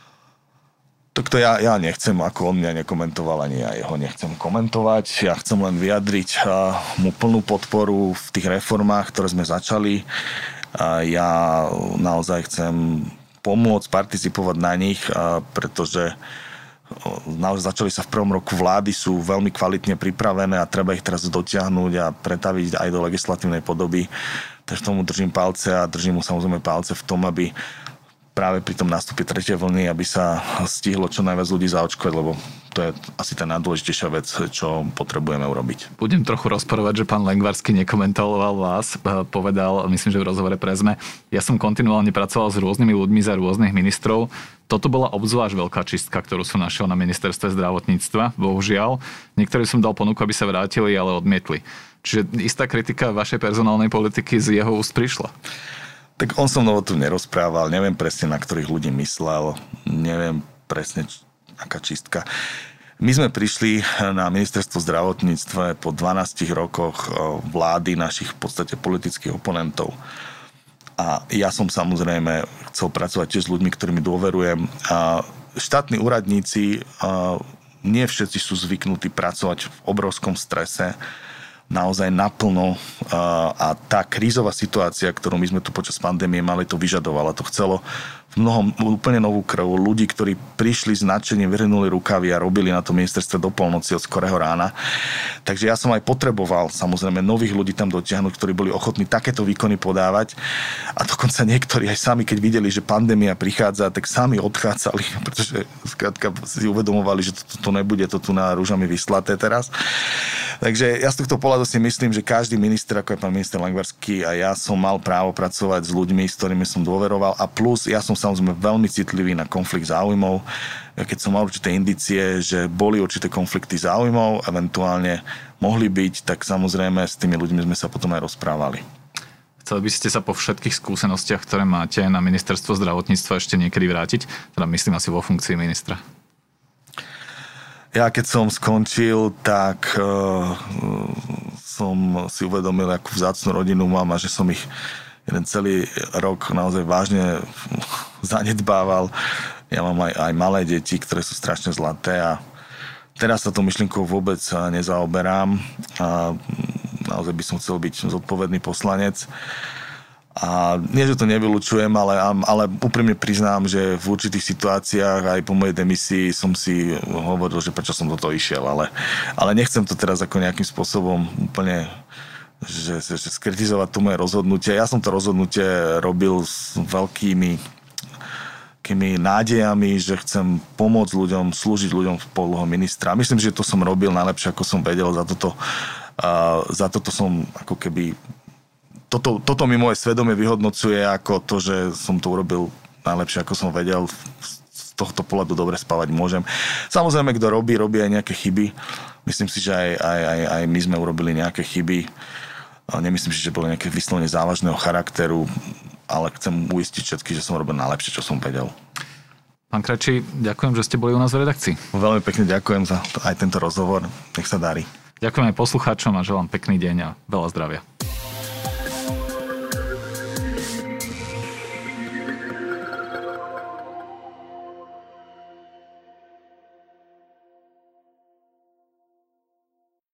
Tak to ja, ja nechcem, ako on mňa nekomentoval, ani ja jeho nechcem komentovať. Ja chcem len vyjadriť uh, mu plnú podporu v tých reformách, ktoré sme začali. Uh, ja naozaj chcem pomôcť, participovať na nich, uh, pretože naozaj začali sa v prvom roku vlády, sú veľmi kvalitne pripravené a treba ich teraz dotiahnuť a pretaviť aj do legislatívnej podoby. Takže tomu držím palce a držím mu samozrejme palce v tom, aby práve pri tom nástupe tretej vlny, aby sa stihlo čo najviac ľudí zaočkovať, lebo to je asi tá najdôležitejšia vec, čo potrebujeme urobiť. Budem trochu rozporovať, že pán Lengvarský nekomentoval vás. Povedal, myslím, že v rozhovore pre zet em é, ja som kontinuálne pracoval s rôznymi ľuďmi za rôznych ministrov. Toto bola obzvlášť veľká čistka, ktorú som našiel na ministerstve zdravotníctva. Bohužiaľ, niektorí som dal ponuku, aby sa vrátili, ale odmietli. Čiže istá kritika vašej personálnej politiky z jeho úst prišla. Tak on so mnou o tom nerozprával, neviem presne, na ktorých ľudí myslel, neviem presne, aká čistka. My sme prišli na ministerstvo zdravotníctva po dvanástich rokoch vlády našich v podstate politických oponentov. A ja som samozrejme chcel pracovať tiež s ľuďmi, ktorými dôverujem. A štátni úradníci, nie všetci sú zvyknutí pracovať v obrovskom strese, naozaj naplno a tá krízová situácia, ktorú my sme tu počas pandémie mali, to vyžadovala. To chcelo v mnohom úplne novú krv. Ľudí, ktorí prišli s nadšením, vyhrnuli rukavy a robili na to ministerstve do polnoci od skorého rána. Takže ja som aj potreboval samozrejme nových ľudí tam dotiahnuť, ktorí boli ochotní takéto výkony podávať. A dokonca niektorí aj sami, keď videli, že pandémia prichádza, tak sami odchádzali, pretože skrátka si uvedomovali, že to, to nebude to tu na rúžami vyslaté teraz. Takže ja z tohto pohľadu si myslím, že každý minister, ako je pán minister Lengvarský a ja som mal právo pracovať s ľuďmi, s ktorými som dôveroval a plus ja som samozrejme veľmi citlivý na konflikt záujmov. Keď som mal určité indície, že boli určité konflikty záujmov, eventuálne mohli byť, tak samozrejme s tými ľuďmi sme sa potom aj rozprávali. Chceli by ste sa po všetkých skúsenostiach, ktoré máte na ministerstvo zdravotníctva ešte niekedy vrátiť? Teda myslím asi vo funkcii ministra. Ja keď som skončil, tak uh, som si uvedomil, akú vzácnu rodinu mám a že som ich jeden celý rok naozaj vážne zanedbával. Ja mám aj, aj malé deti, ktoré sú strašne zlaté a teraz sa tou myšlienkou vôbec nezaoberám. A naozaj by som chcel byť zodpovedný poslanec. A nie, že to nevylučujem, ale, ale úprimne priznám, že v určitých situáciách aj po mojej demisii som si hovoril, že prečo som do toho išiel, ale, ale nechcem to teraz ako nejakým spôsobom úplne že, že skritizovať to moje rozhodnutie. Ja som to rozhodnutie robil s veľkými takými nádejami, že chcem pomôcť ľuďom, slúžiť ľuďom v polohe ministra. Myslím, že to som robil najlepšie, ako som vedel. Za toto, uh, za toto som ako keby Toto, toto mi moje svedomie vyhodnocuje ako to, že som to urobil najlepšie, ako som vedel. Z tohto pohľadu dobre spávať môžem. Samozrejme, kto robí, robí aj nejaké chyby. Myslím si, že aj, aj, aj, aj my sme urobili nejaké chyby. Nemyslím si, že boli nejaké vyslovene závažného charakteru, ale chcem uistiť všetky, že som robil najlepšie, čo som vedel. Pán Krajčí, ďakujem, že ste boli u nás v redakcii. Veľmi pekne ďakujem za aj tento rozhovor. Nech sa darí. Ďakujem aj poslucháčom a želám pekný deň a veľa zdravia.